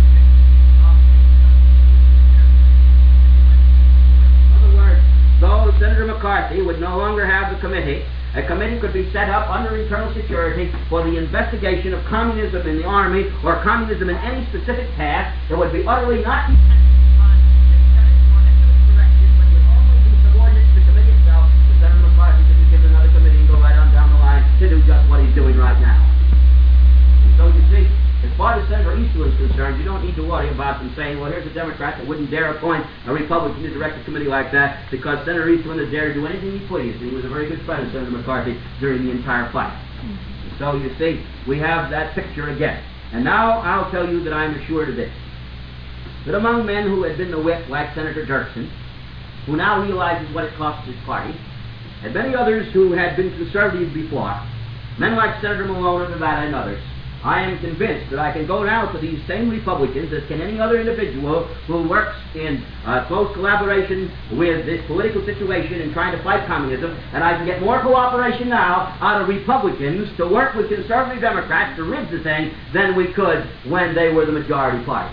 though Senator McCarthy would no longer have the committee, a committee could be set up under Internal Security for the investigation of communism in the Army or communism in any specific task that would be utterly not dependent upon the Senate or direction, but would only be subordinate to the committee itself. Senator McCarthy could be given another committee and go right on down the line to do just what he's doing right now. And so you see, as far as Senator Eastland is concerned, you don't need to worry about them saying, well, here's a Democrat that wouldn't dare appoint a Republican to direct a committee like that, because Senator Eastland has dared to do anything he pleased. He was a very good friend of Senator McCarthy during the entire fight. So you see, we have that picture again. And now I'll tell you that I'm assured of this, that among men who had been the whip, like Senator Dirksen, who now realizes what it costs his party, and many others who had been conservative before, men like Senator Malone of Nevada and others, I am convinced that I can go now to these same Republicans as can any other individual who works in close collaboration with this political situation in trying to fight communism, and I can get more cooperation now out of Republicans to work with conservative Democrats to rid the thing than we could when they were the majority party.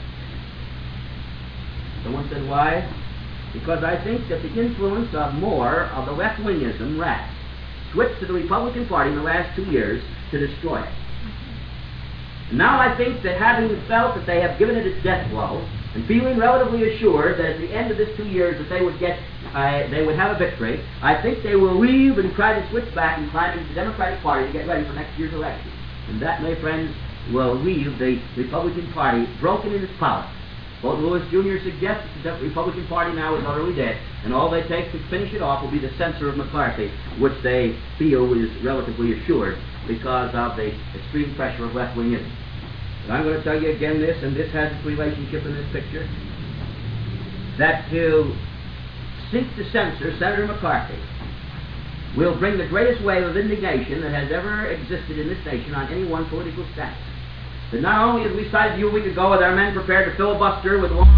Someone said, why? Because I think that the influence of more of the left-wingism rat switched to the Republican Party in the last 2 years to destroy it. Now I think that having felt that they have given it its death blow, and feeling relatively assured that at the end of this 2 years that they would get they would have a victory, I think they will leave and try to switch back and climb into the Democratic Party to get ready for next year's election. And that, my friends, will leave the Republican Party broken in its power. Both Lewis Jr. suggests that the Republican Party now is utterly dead, and all they take to finish it off will be the censure of McCarthy, which they feel is relatively assured because of the extreme pressure of left-wingism. But I'm going to tell you again this, and this has its relationship in this picture, that to seek to censor Senator McCarthy will bring the greatest wave of indignation that has ever existed in this nation on any one political status. That not only, as we decided a week ago, with our men prepared to filibuster with long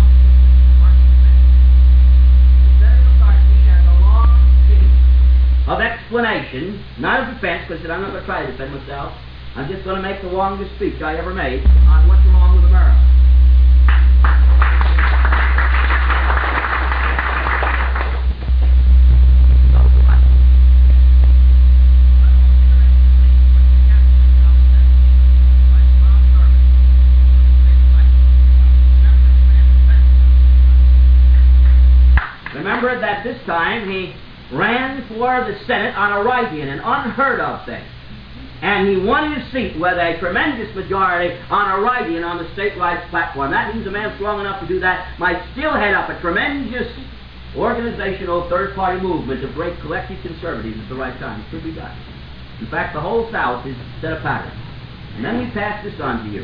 Senator McCarthy has a long speech of explanation, not of defense, because I'm not going to try to defend myself. I'm just going to make the longest speech I ever made on what's wrong with America. Remember that this time he ran for the Senate on a write-in, an unheard of thing. And he won his seat with a tremendous majority on a write-in on the state rights platform. That means a man strong enough to do that might still head up a tremendous organizational third-party movement to break collective conservatives at the right time. It could be done. In fact, the whole South is set a pattern. And then we pass this on to you.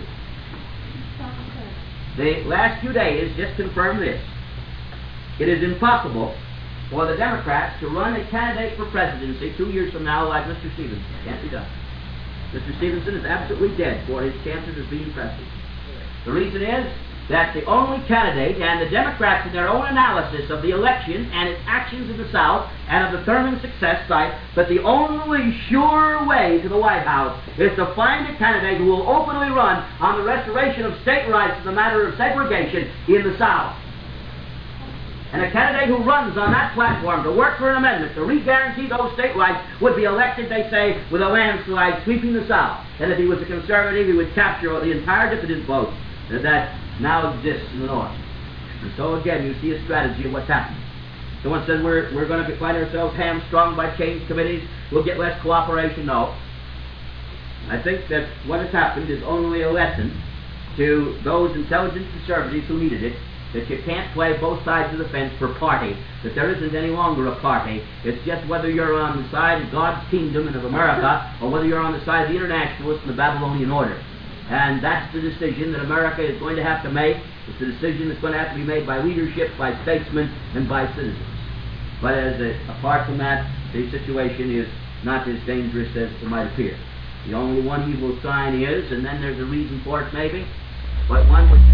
The last few days just confirm this. It is impossible for the Democrats to run a candidate for presidency 2 years from now like Mr. Stevenson. Can't be done. Mr. Stevenson is absolutely dead for his chances of being president. The reason is that the only candidate, and the Democrats in their own analysis of the election and its actions in the South and of the Thurman success cite that the only sure way to the White House is to find a candidate who will openly run on the restoration of state rights in the matter of segregation in the South. And a candidate who runs on that platform to work for an amendment to re-guarantee those state rights would be elected, they say, with a landslide sweeping the South. And if he was a conservative, he would capture the entire dissident vote that now exists in the North. And so again, you see a strategy of what's happening. Someone said we're going to find ourselves hamstrung by change committees, we'll get less cooperation. No. I think that what has happened is only a lesson to those intelligent conservatives who needed it, that you can't play both sides of the fence for party, that there isn't any longer a party. It's just whether you're on the side of God's kingdom and of America, or whether you're on the side of the internationalists and the Babylonian order. And that's the decision that America is going to have to make. It's a decision that's going to have to be made by leadership, by statesmen, and by citizens. But apart from that, the situation is not as dangerous as it might appear. The only one evil sign is, and then there's a reason for it maybe, but one which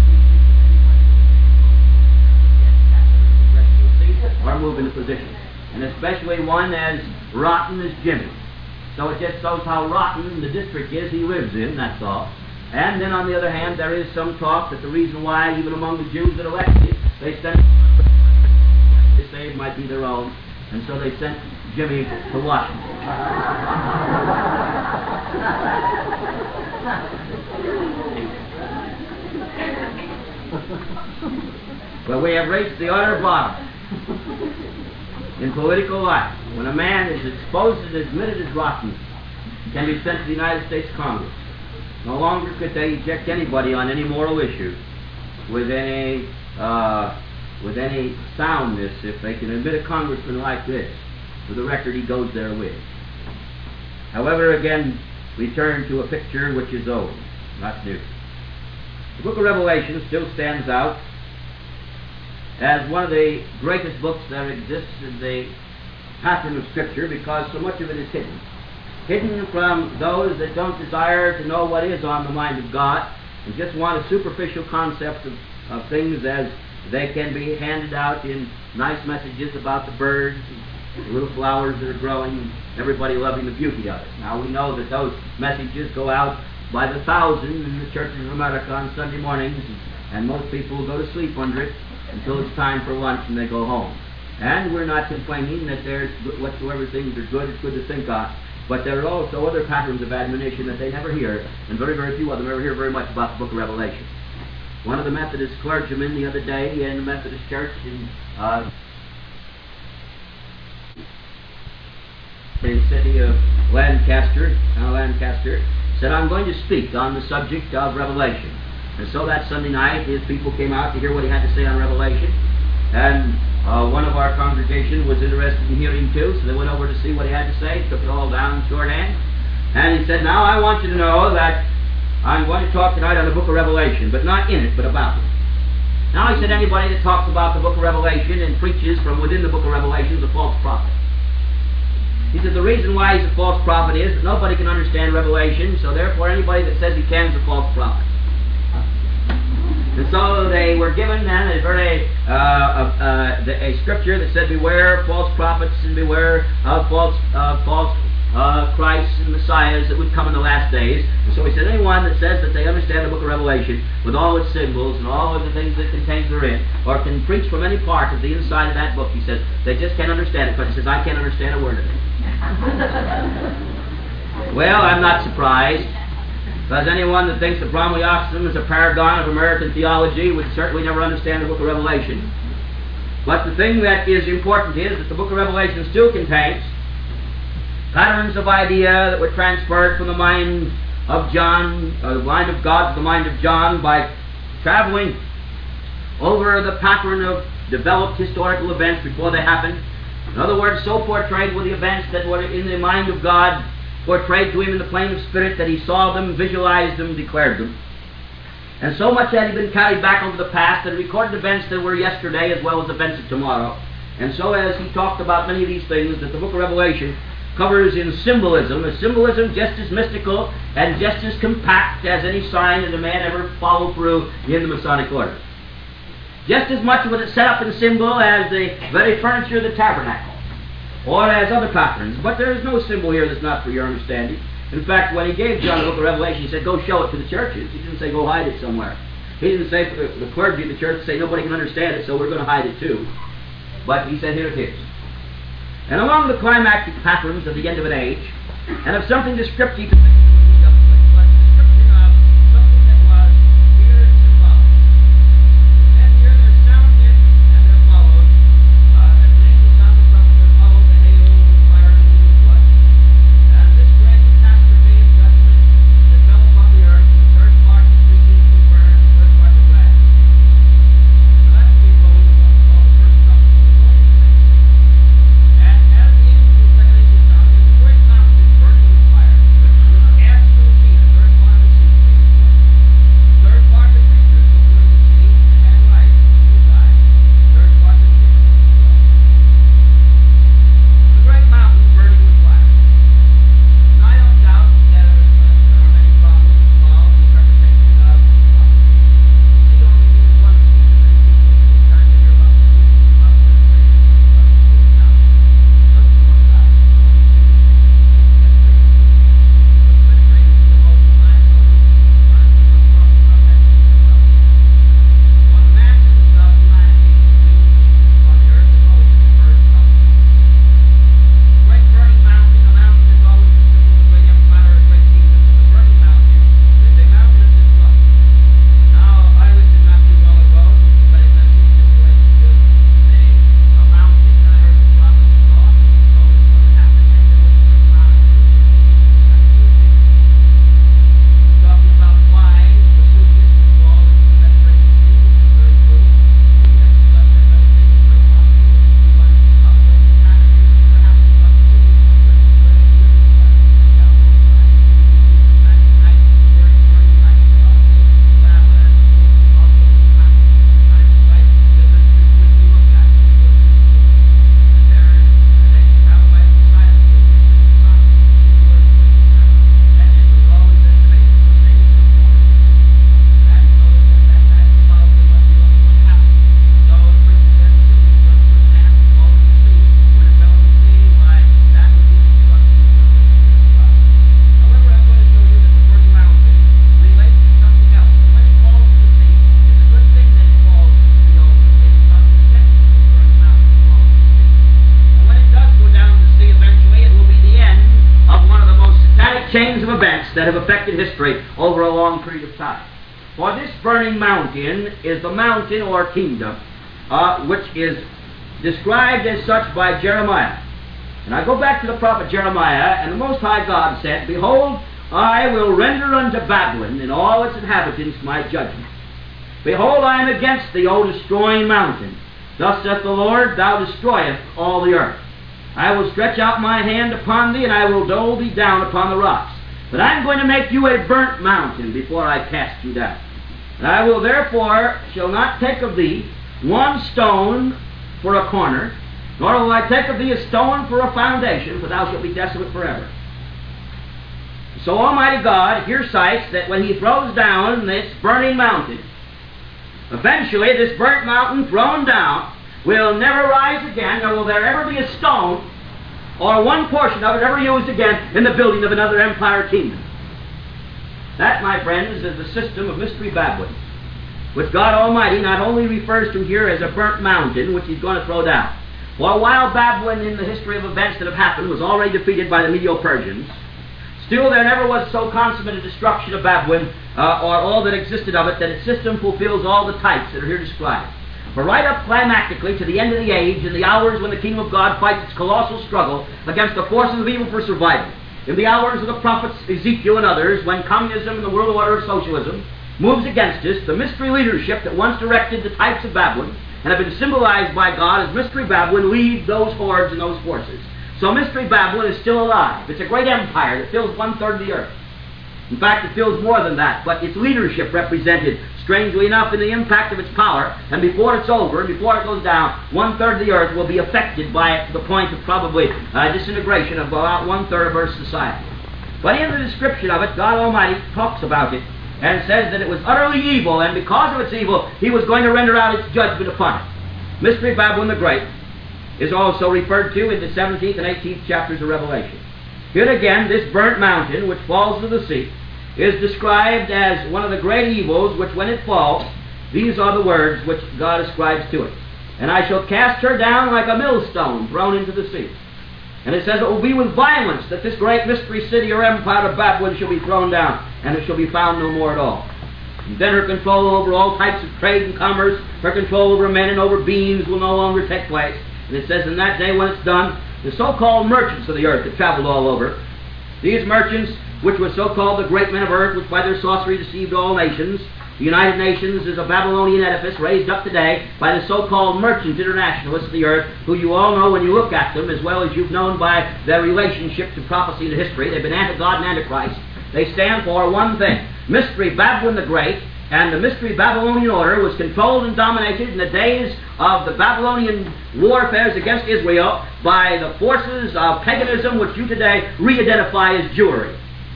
or move into position, and especially one as rotten as Jimmy. So it just shows how rotten the district is he lives in, that's all. And then on the other hand, there is some talk that the reason why, even among the Jews that elected, they sent they say it might be their own, and so they sent Jimmy to Washington. Well, we have reached the utter bottom in political life. When a man is exposed and admitted as rotten, he can be sent to the United States Congress. No longer could they eject anybody on any moral issue with any soundness if they can admit a congressman like this with the record he goes there with. However, again, we turn to a picture which is old, not new. The book of Revelation still stands out as one of the greatest books that exists in the pattern of Scripture because so much of it is hidden. Hidden from those that don't desire to know what is on the mind of God and just want a superficial concept of things as they can be handed out in nice messages about the birds and the little flowers that are growing and everybody loving the beauty of it. Now we know that those messages go out by the thousand in the churches of America on Sunday mornings, and most people go to sleep under it until it's time for lunch and they go home. And we're not complaining that there's whatsoever things are good, it's good to think of. But there are also other patterns of admonition that they never hear, and very, very few of them ever hear very much about the book of Revelation. One of the Methodist clergymen the other day in the Methodist church in County of Lancaster, said, I'm going to speak on the subject of Revelation. And so that Sunday night, his people came out to hear what he had to say on Revelation. And one of our congregation was interested in hearing too, so they went over to see what he had to say, took it all down in shorthand. And he said, now I want you to know that I'm going to talk tonight on the book of Revelation, but not in it, but about it. Now he said, anybody that talks about the book of Revelation and preaches from within the book of Revelation is a false prophet. He said, the reason why he's a false prophet is that nobody can understand Revelation, so therefore anybody that says he can is a false prophet. And so they were given then a scripture that said, beware of false prophets and beware of false Christs and Messiahs that would come in the last days. And so he said, anyone that says that they understand the book of Revelation with all its symbols and all of the things that it contains therein, or can preach from any part of the inside of that book, he says, they just can't understand it, because he says, I can't understand a word of it. Well, I'm not surprised, because anyone that thinks that Bromley Oxford is a paragon of American theology would certainly never understand the book of Revelation. But the thing that is important is that the book of Revelation still contains patterns of idea that were transferred from the mind of John, or the mind of God to the mind of John, by traveling over the pattern of developed historical events before they happened. In other words, so portrayed were the events that were in the mind of God, portrayed to him in the plane of spirit, that he saw them, visualized them, declared them. And so much had he been carried back over the past that he recorded events that were yesterday as well as events of tomorrow. And so as he talked about many of these things, that the book of Revelation covers in symbolism, a symbolism just as mystical and just as compact as any sign that a man ever followed through in the Masonic order. Just as much was it set up in symbol as the very furniture of the tabernacle, or as other patterns. But there is no symbol here that's not for your understanding. In fact, when he gave John the book of Revelation, he said, go show it to the churches. He didn't say, go hide it somewhere. He didn't say for the clergy of the church to say, nobody can understand it, so we're going to hide it too. But he said, here it is. And among the climactic patterns of the end of an age, and of something descriptive to chains of events that have affected history over a long period of time. For this burning mountain is the mountain or kingdom, which is described as such by Jeremiah. And I go back to the prophet Jeremiah, and the Most High God said, Behold, I will render unto Babylon and all its inhabitants my judgment. Behold, I am against thee, O destroying mountain. Thus saith the Lord, Thou destroyest all the earth. I will stretch out my hand upon thee, and I will dole thee down upon the rocks. But I am going to make you a burnt mountain before I cast you down. And I will therefore shall not take of thee one stone for a corner, nor will I take of thee a stone for a foundation, for thou shalt be desolate forever. So Almighty God here cites that when He throws down this burning mountain, eventually this burnt mountain thrown down will never rise again, nor will there ever be a stone or one portion of it ever used again in the building of another empire kingdom. That, my friends, is the system of Mystery Babylon, which God Almighty not only refers to here as a burnt mountain, which He's going to throw down. For while Babylon, in the history of events that have happened, was already defeated by the Medo-Persians, still there never was so consummate a destruction of Babylon, or all that existed of it, that its system fulfills all the types that are here described. For right up climactically to the end of the age, in the hours when the kingdom of God fights its colossal struggle against the forces of evil for survival, in the hours of the prophets Ezekiel and others, when communism and the world order of socialism moves against us, the mystery leadership that once directed the types of Babylon and have been symbolized by God as Mystery Babylon leads those hordes and those forces. So Mystery Babylon is still alive. It's a great empire that fills 1/3 of the earth. In fact, it fills more than that, but its leadership represented, strangely enough, in the impact of its power, and before it's over, and before it goes down, 1/3 of the earth will be affected by the point of probably disintegration of about 1/3 of Earth's society. But in the description of it, God Almighty talks about it, and says that it was utterly evil, and because of its evil, He was going to render out its judgment upon it. Mystery Babylon the Great is also referred to in the 17th and 18th chapters of Revelation. Here again, this burnt mountain, which falls to the sea, is described as one of the great evils, which when it falls, these are the words which God ascribes to it. And I shall cast her down like a millstone thrown into the sea. And it says it will be with violence that this great mystery city or empire of Babylon shall be thrown down, and it shall be found no more at all. And then her control over all types of trade and commerce, her control over men and over beings will no longer take place. And it says in that day when it's done, the so-called merchants of the earth that traveled all over, these merchants, which were so-called the great men of earth, which by their sorcery deceived all nations, the United Nations is a Babylonian edifice raised up today by the so-called merchant internationalists of the earth, who you all know when you look at them, as well as you've known by their relationship to prophecy and history. They've been anti-God and antichrist. They stand for one thing: Mystery Babylon the Great, and the Mystery Babylonian order was controlled and dominated in the days of the Babylonian warfares against Israel by the forces of paganism, which you today re-identify as Jewry.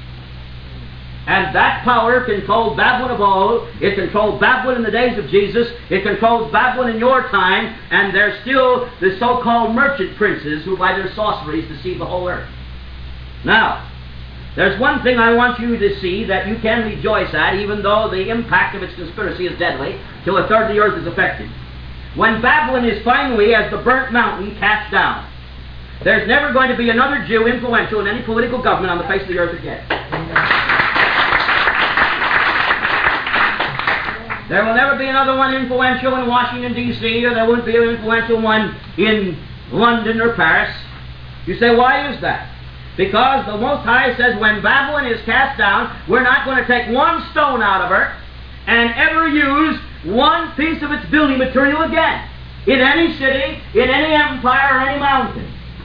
And that power controlled Babylon of old. It controlled Babylon in the days of Jesus. It controls Babylon in your time. And there's still the so-called merchant princes who by their sorceries deceive the whole earth. Now, there's one thing I want you to see that you can rejoice at, even though the impact of its conspiracy is deadly, till 1/3 of the earth is affected. When Babylon is finally, as the burnt mountain, cast down, there's never going to be another Jew influential in any political government on the face of the earth again. There will never be another one influential in Washington, D.C., or there won't be an influential one in London or Paris. You say, why is that? Because the Most High says when Babylon is cast down, we're not going to take one stone out of her and ever use one piece of its building material again, in any city, in any empire, or any mountain.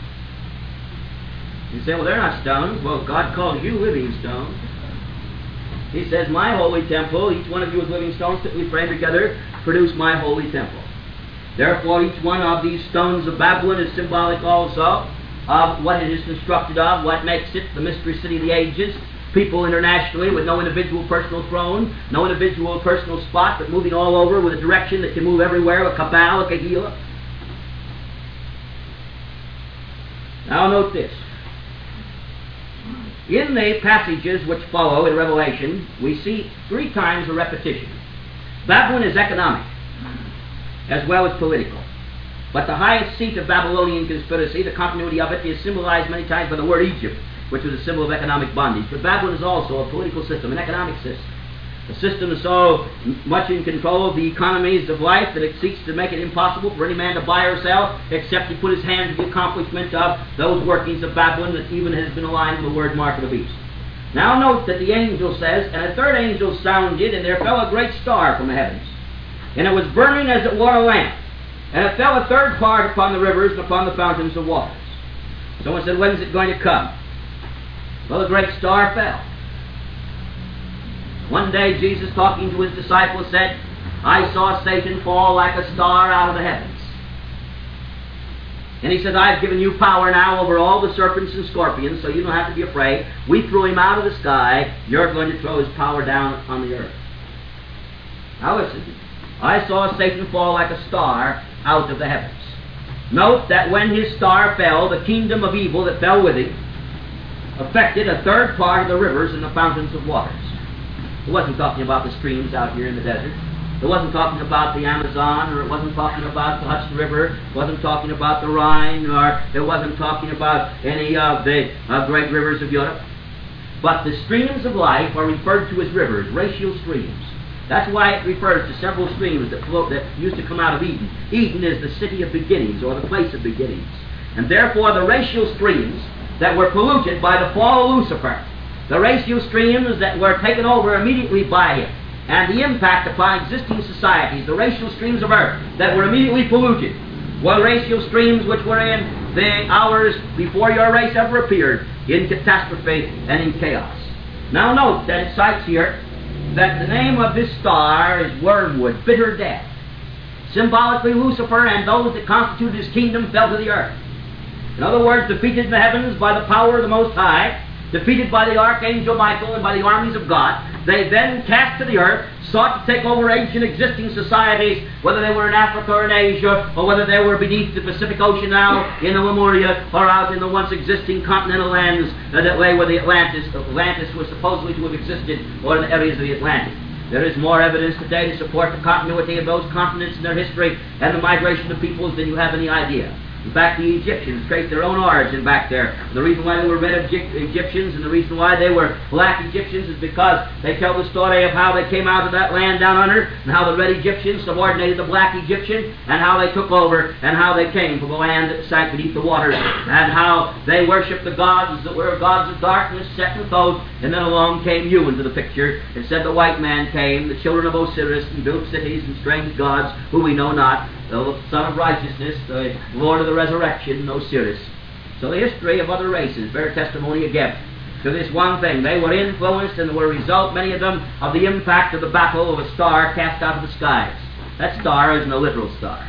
You say, well, they're not stones. Well, God calls you living stones. He says, my holy temple, each one of you is living stones that we frame together, produce my holy temple. Therefore, each one of these stones of Babylon is symbolic also of what it is constructed of, what makes it the mystery city of the ages. People internationally with no individual personal throne, no individual personal spot, but moving all over with a direction that can move everywhere, a cabal, a kahila. Now note this. In the passages which follow in Revelation, we see 3 times a repetition. Babylon is economic, as well as political. But the highest seat of Babylonian conspiracy, the continuity of it, is symbolized many times by the word Egypt, which was a symbol of economic bondage. But Babylon is also a political system, an economic system. A system so much in control of the economies of life that it seeks to make it impossible for any man to buy or sell except he put his hand to the accomplishment of those workings of Babylon that even has been aligned with the word mark of the beast. Now note that the angel says, and a third angel sounded, and there fell a great star from the heavens. And it was burning as it were a lamp. And it fell a third part upon the rivers and upon the fountains of waters. Someone said, when is it going to come? Well, the great star fell. One day Jesus, talking to his disciples, said, I saw Satan fall like a star out of the heavens. And he said, I've given you power now over all the serpents and scorpions, so you don't have to be afraid. We threw him out of the sky. You're going to throw his power down on the earth. Now listen. I saw Satan fall like a star out of the heavens. Note that when his star fell, the kingdom of evil that fell with him affected a third part of the rivers and the fountains of waters. It wasn't talking about the streams out here in the desert. It wasn't talking about the Amazon, or it wasn't talking about the Hudson River. It wasn't talking about the Rhine, or it wasn't talking about any of the great rivers of Europe. But the streams of life are referred to as rivers, racial streams. That's why it refers to several streams that float, that used to come out of Eden. Eden is the city of beginnings, or the place of beginnings. And therefore the racial streams that were polluted by the fall of Lucifer, the racial streams that were taken over immediately by him, and the impact upon existing societies, the racial streams of earth that were immediately polluted, were racial streams which were in the hours before your race ever appeared, in catastrophe and in chaos. Now note that it cites here that the name of this star is wormwood, bitter death. Symbolically, Lucifer and those that constituted his kingdom fell to the earth. In other words, defeated in the heavens by the power of the Most High, defeated by the archangel Michael and by the armies of God, they then cast to the earth, sought to take over ancient existing societies, whether they were in Africa or in Asia, or whether they were beneath the Pacific Ocean now in the Lemuria, or out in the once existing continental lands that lay where the Atlantis was supposedly to have existed, or in the areas of the Atlantic. There is more evidence today to support the continuity of those continents and their history and the migration of peoples than you have any idea. In fact, the Egyptians trace their own origin back there. The reason why they were red Egyptians and the reason why they were black Egyptians is because they tell the story of how they came out of that land down under, and how the red Egyptians subordinated the black Egyptian, and how they took over, and how they came from the land that sank beneath the waters, and how they worshipped the gods that were gods of darkness, set with oath, and then along came you into the picture. It said the white man came, the children of Osiris, and built cities and strange gods who we know not, the Son of Righteousness, the Lord of the Resurrection, Osiris. So the history of other races bear testimony again to this one thing. They were influenced and were a result, many of them, of the impact of the battle of a star cast out of the skies. That star isn't a literal star.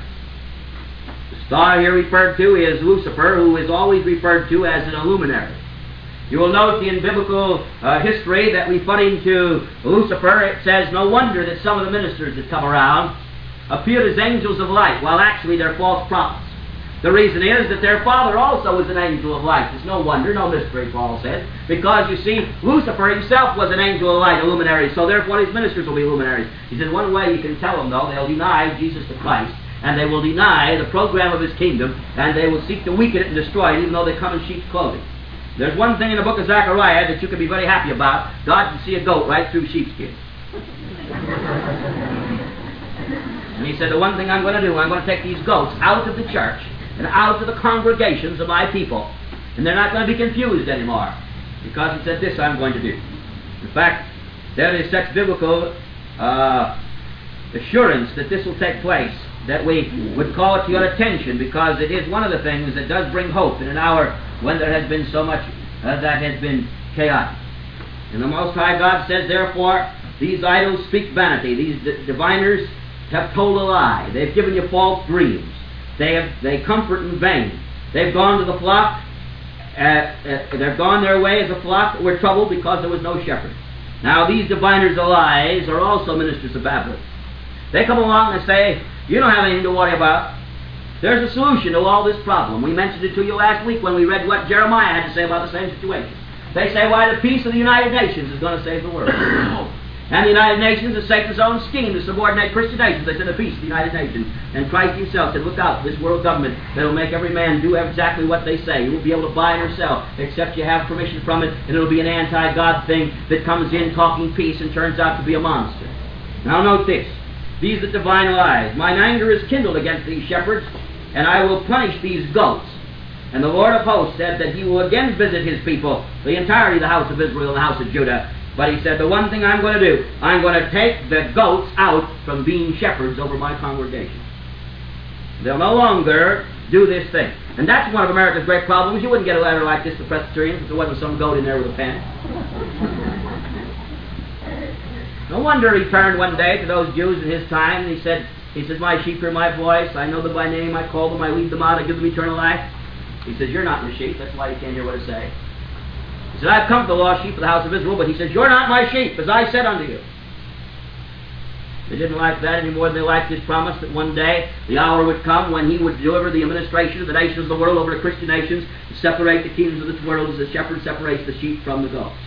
The star here referred to is Lucifer, who is always referred to as an illuminary. You will note in biblical history that referring to Lucifer, it says, no wonder that some of the ministers that come around appeared as angels of light, while actually they're false prophets. The reason is that their father also was an angel of light. It's no wonder, no mystery, Paul says, because you see, Lucifer himself was an angel of light, a luminary, so therefore his ministers will be luminaries. He said, one way you can tell them, though, they'll deny Jesus the Christ, and they will deny the program of his kingdom, and they will seek to weaken it and destroy it, even though they come in sheep's clothing. There's one thing in the book of Zechariah that you can be very happy about. God can see a goat right through sheepskin. And he said, the one thing I'm going to do, I'm going to take these goats out of the church and out of the congregations of my people, and they're not going to be confused anymore, because he said, this I'm going to do. In fact, there is such biblical assurance that this will take place that we would call it to your attention, because it is one of the things that does bring hope in an hour when there has been so much that has been chaotic. And the Most High God says, therefore, these idols speak vanity. These diviners have told a lie. They've given you false dreams. They comfort in vain. They've gone to the flock. They've gone their way as a flock that were troubled because there was no shepherd. Now these diviners of lies are also ministers of Babylon. They come along and say, you don't have anything to worry about. There's a solution to all this problem. We mentioned it to you last week when we read what Jeremiah had to say about the same situation. They say, why, the peace of the United Nations is going to save the world. And the United Nations is Satan's own scheme to subordinate Christian nations. They said a peace of the United Nations. And Christ himself said, look out, this world government that will make every man do exactly what they say. You won't be able to buy or sell except you have permission from it, and it'll be an anti-God thing that comes in talking peace and turns out to be a monster. Now note this. These are divine lies. Mine anger is kindled against these shepherds, and I will punish these goats. And the Lord of hosts said that he will again visit his people, the entirety of the house of Israel and the house of Judah. But he said, the one thing I'm going to do, I'm going to take the goats out from being shepherds over my congregation. They'll no longer do this thing. And that's one of America's great problems. You wouldn't get a letter like this to Presbyterians if there wasn't some goat in there with a pen. No wonder he turned one day to those Jews in his time, and he said, my sheep hear my voice, I know them by name, I call them, I lead them out, I give them eternal life. He says, you're not my sheep, that's why you can't hear what I say. He said, I've come to the lost sheep of the house of Israel, but he says, you're not my sheep, as I said unto you. They didn't like that any more than they liked his promise that one day the hour would come when he would deliver the administration of the nations of the world over to Christian nations to separate the kingdoms of this world as the shepherd separates the sheep from the goats.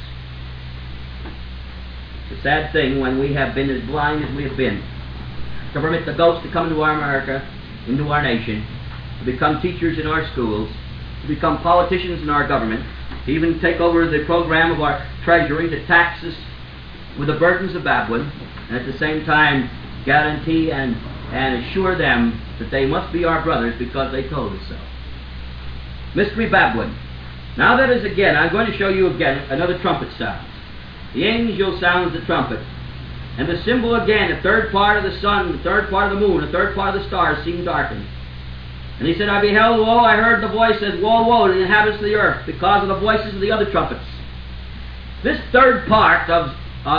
It's a sad thing when we have been as blind as we have been to permit the goats to come into our America, into our nation, to become teachers in our schools, to become politicians in our government, to even take over the program of our treasury to tax us with the burdens of Babylon, and at the same time guarantee and assure them that they must be our brothers because they told us so. Mystery Babylon. Now that is again, I'm going to show you again another trumpet sound. The angel sounds the trumpet. And the symbol again, the third part of the sun, the third part of the moon, the third part of the stars seemed darkened. And he said, I beheld, woe, I heard the voice says, woe, woe to the inhabitants of the earth, because of the voices of the other trumpets. This third part of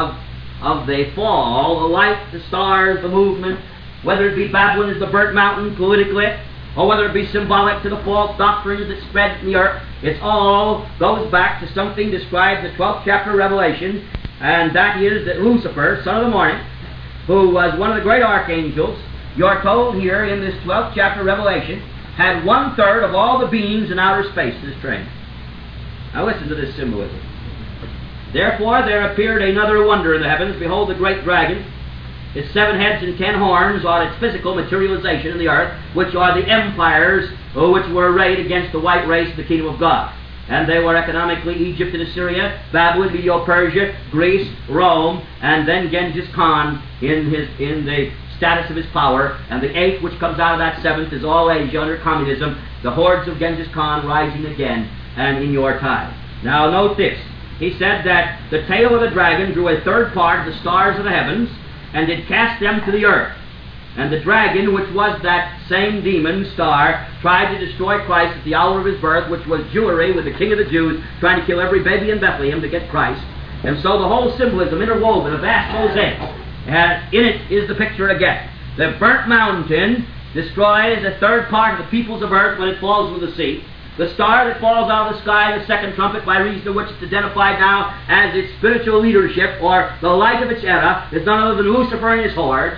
the fall, the light, the stars, the movement, whether it be Babylon as the burnt mountain politically, or whether it be symbolic to the false doctrines that spread in the earth, it all goes back to something described in the 12th chapter of Revelation, and that is that Lucifer, son of the morning, who was one of the great archangels, you're told here in this 12th chapter of Revelation, had 1/3 of all the beings in outer space in his train. Now listen to this symbolism. Therefore there appeared another wonder in the heavens. Behold, the great dragon. Its 7 heads and 10 horns are its physical materialization in the earth, which are the empires which were arrayed against the white race of the kingdom of God. And they were economically Egypt and Assyria, Babylon, Medo-Persia, Greece, Rome, and then Genghis Khan in the status of his power. And the 8th, which comes out of that 7th, is all Asia under communism, the hordes of Genghis Khan rising again, and in your time. Now note this. He said that the tail of the dragon drew 1/3 part of the stars of the heavens, and did cast them to the earth. And the dragon, which was that same demon, star, tried to destroy Christ at the hour of his birth, which was Jewry with the king of the Jews, trying to kill every baby in Bethlehem to get Christ. And so the whole symbolism interwoven, a vast mosaic. And in it is the picture again. The burnt mountain destroys 1/3 part of the peoples of earth when it falls into the sea. The star that falls out of the sky, the second trumpet, by reason of which it's identified now as its spiritual leadership, or the light of its era, is none other than Lucifer and his hordes.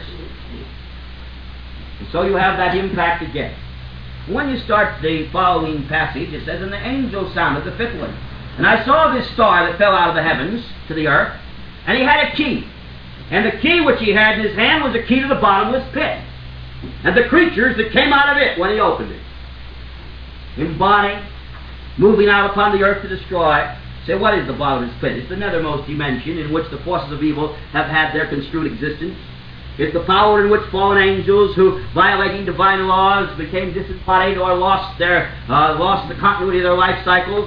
And so you have that impact again. When you start the following passage, it says, and the angel sounded the 5th one. And I saw this star that fell out of the heavens to the earth, and he had a key. And the key which he had in his hand was the key to the bottomless pit. And the creatures that came out of it when he opened it, embodying, moving out upon the earth to destroy. Say, what is the bottomless pit? It's the nethermost dimension in which the forces of evil have had their construed existence. It's the power in which fallen angels, who, violating divine laws, became disembodied or lost the continuity of their life cycles.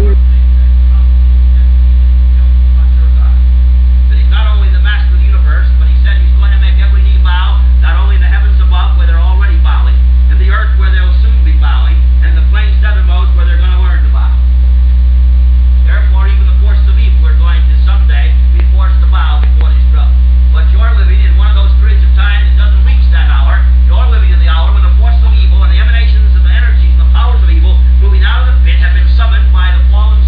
That he's not only the master of the universe, but he said he's going to make every knee bow, not only in the heavens above, where they're already bowing, and the earth where they'll soon be bowing, and the plains nethermost where they're going to learn to bow. Therefore, even the forces of evil are going to someday be forced to bow before these troubles. But you're living in one of those periods of time that doesn't reach that hour. You're living in the hour when the forces of evil and the emanations of the energies and the powers of evil moving out of the pit have been summoned by the fallen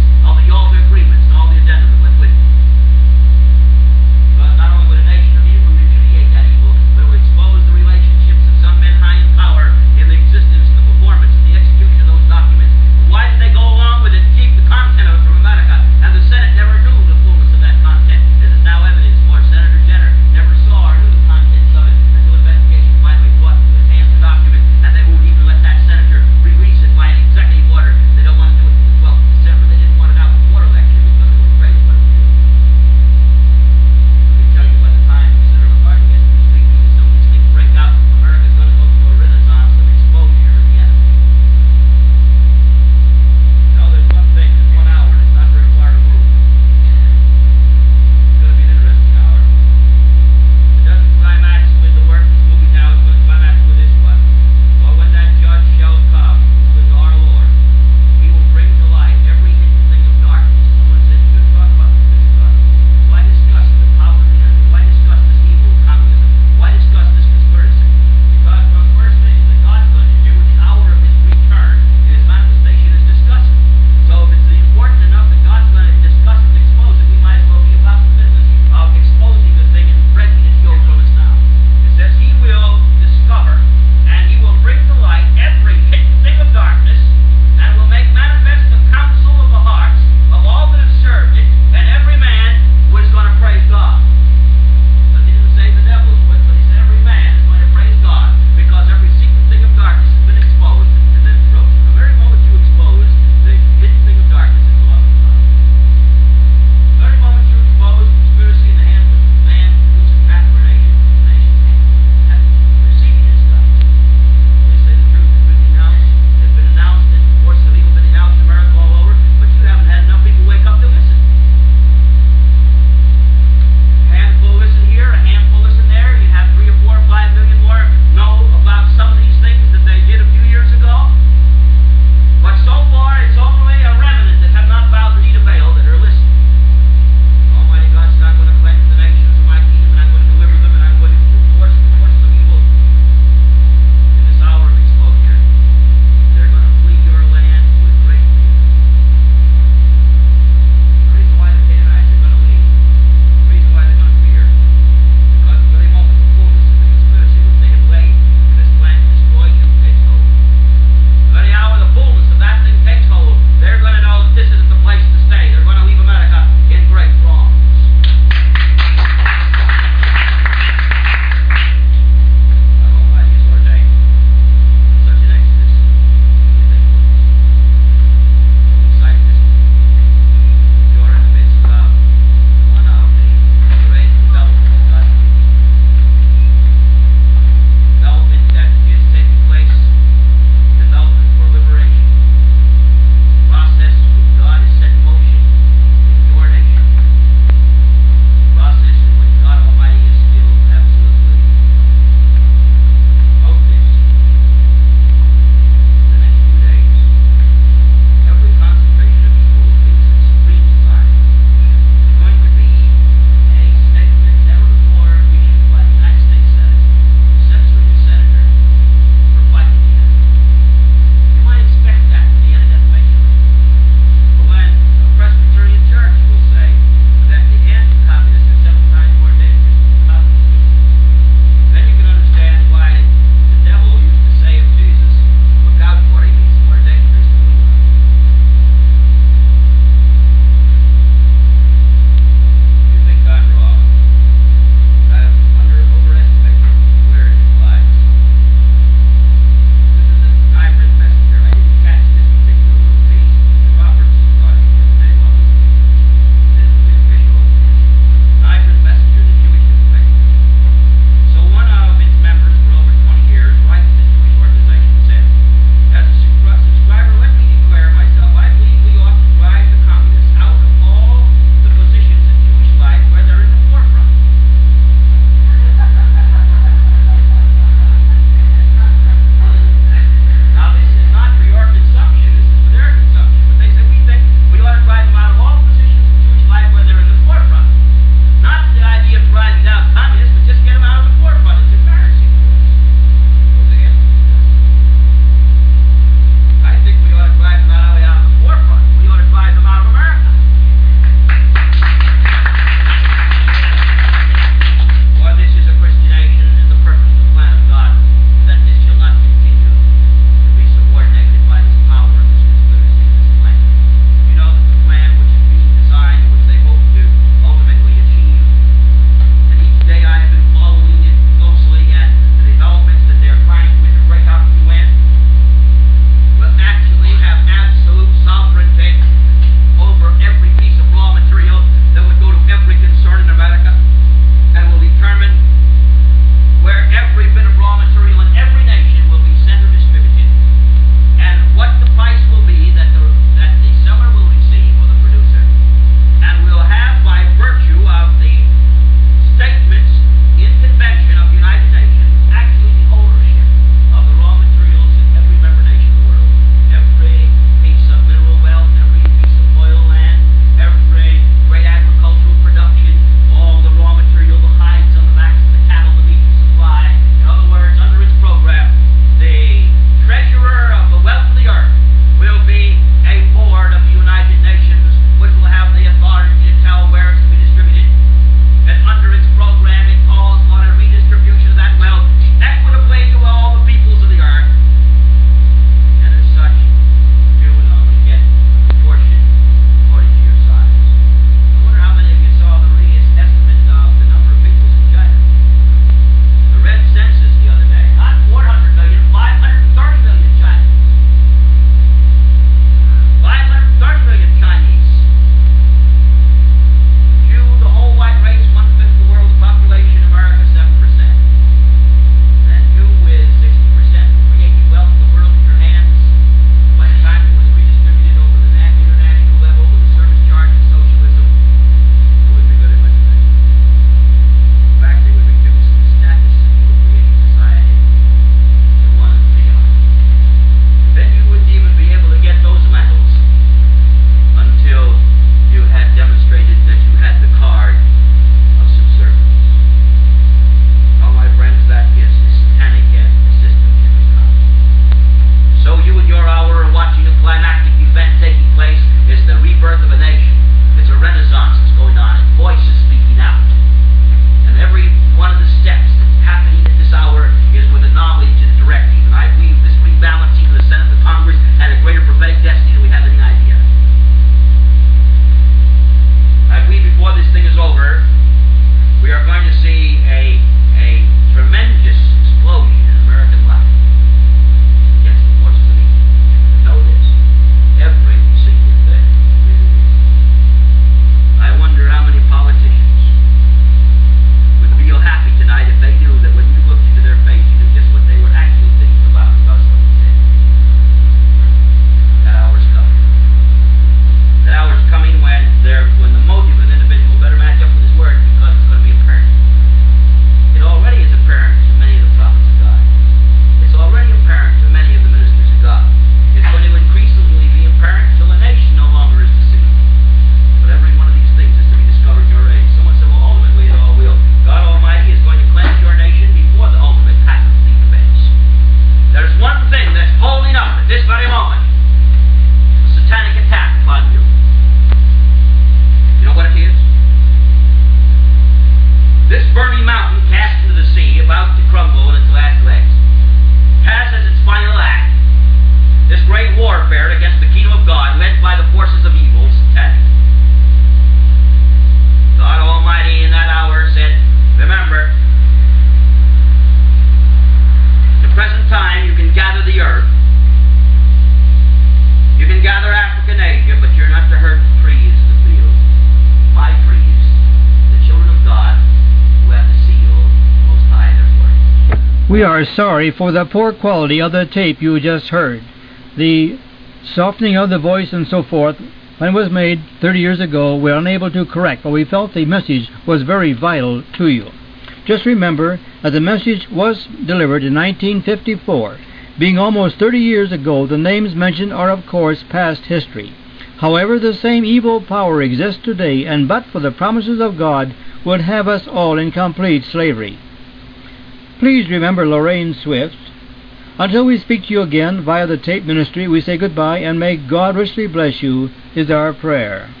We are sorry for the poor quality of the tape you just heard. The softening of the voice and so forth, when it was made 30 years ago, we were unable to correct, but we felt the message was very vital to you. Just remember that the message was delivered in 1954. Being almost 30 years ago, the names mentioned are, of course, past history. However, the same evil power exists today, and but for the promises of God, would have us all in complete slavery. Please remember Lorraine Swift. Until we speak to you again via the tape ministry, we say goodbye, and may God richly bless you, is our prayer.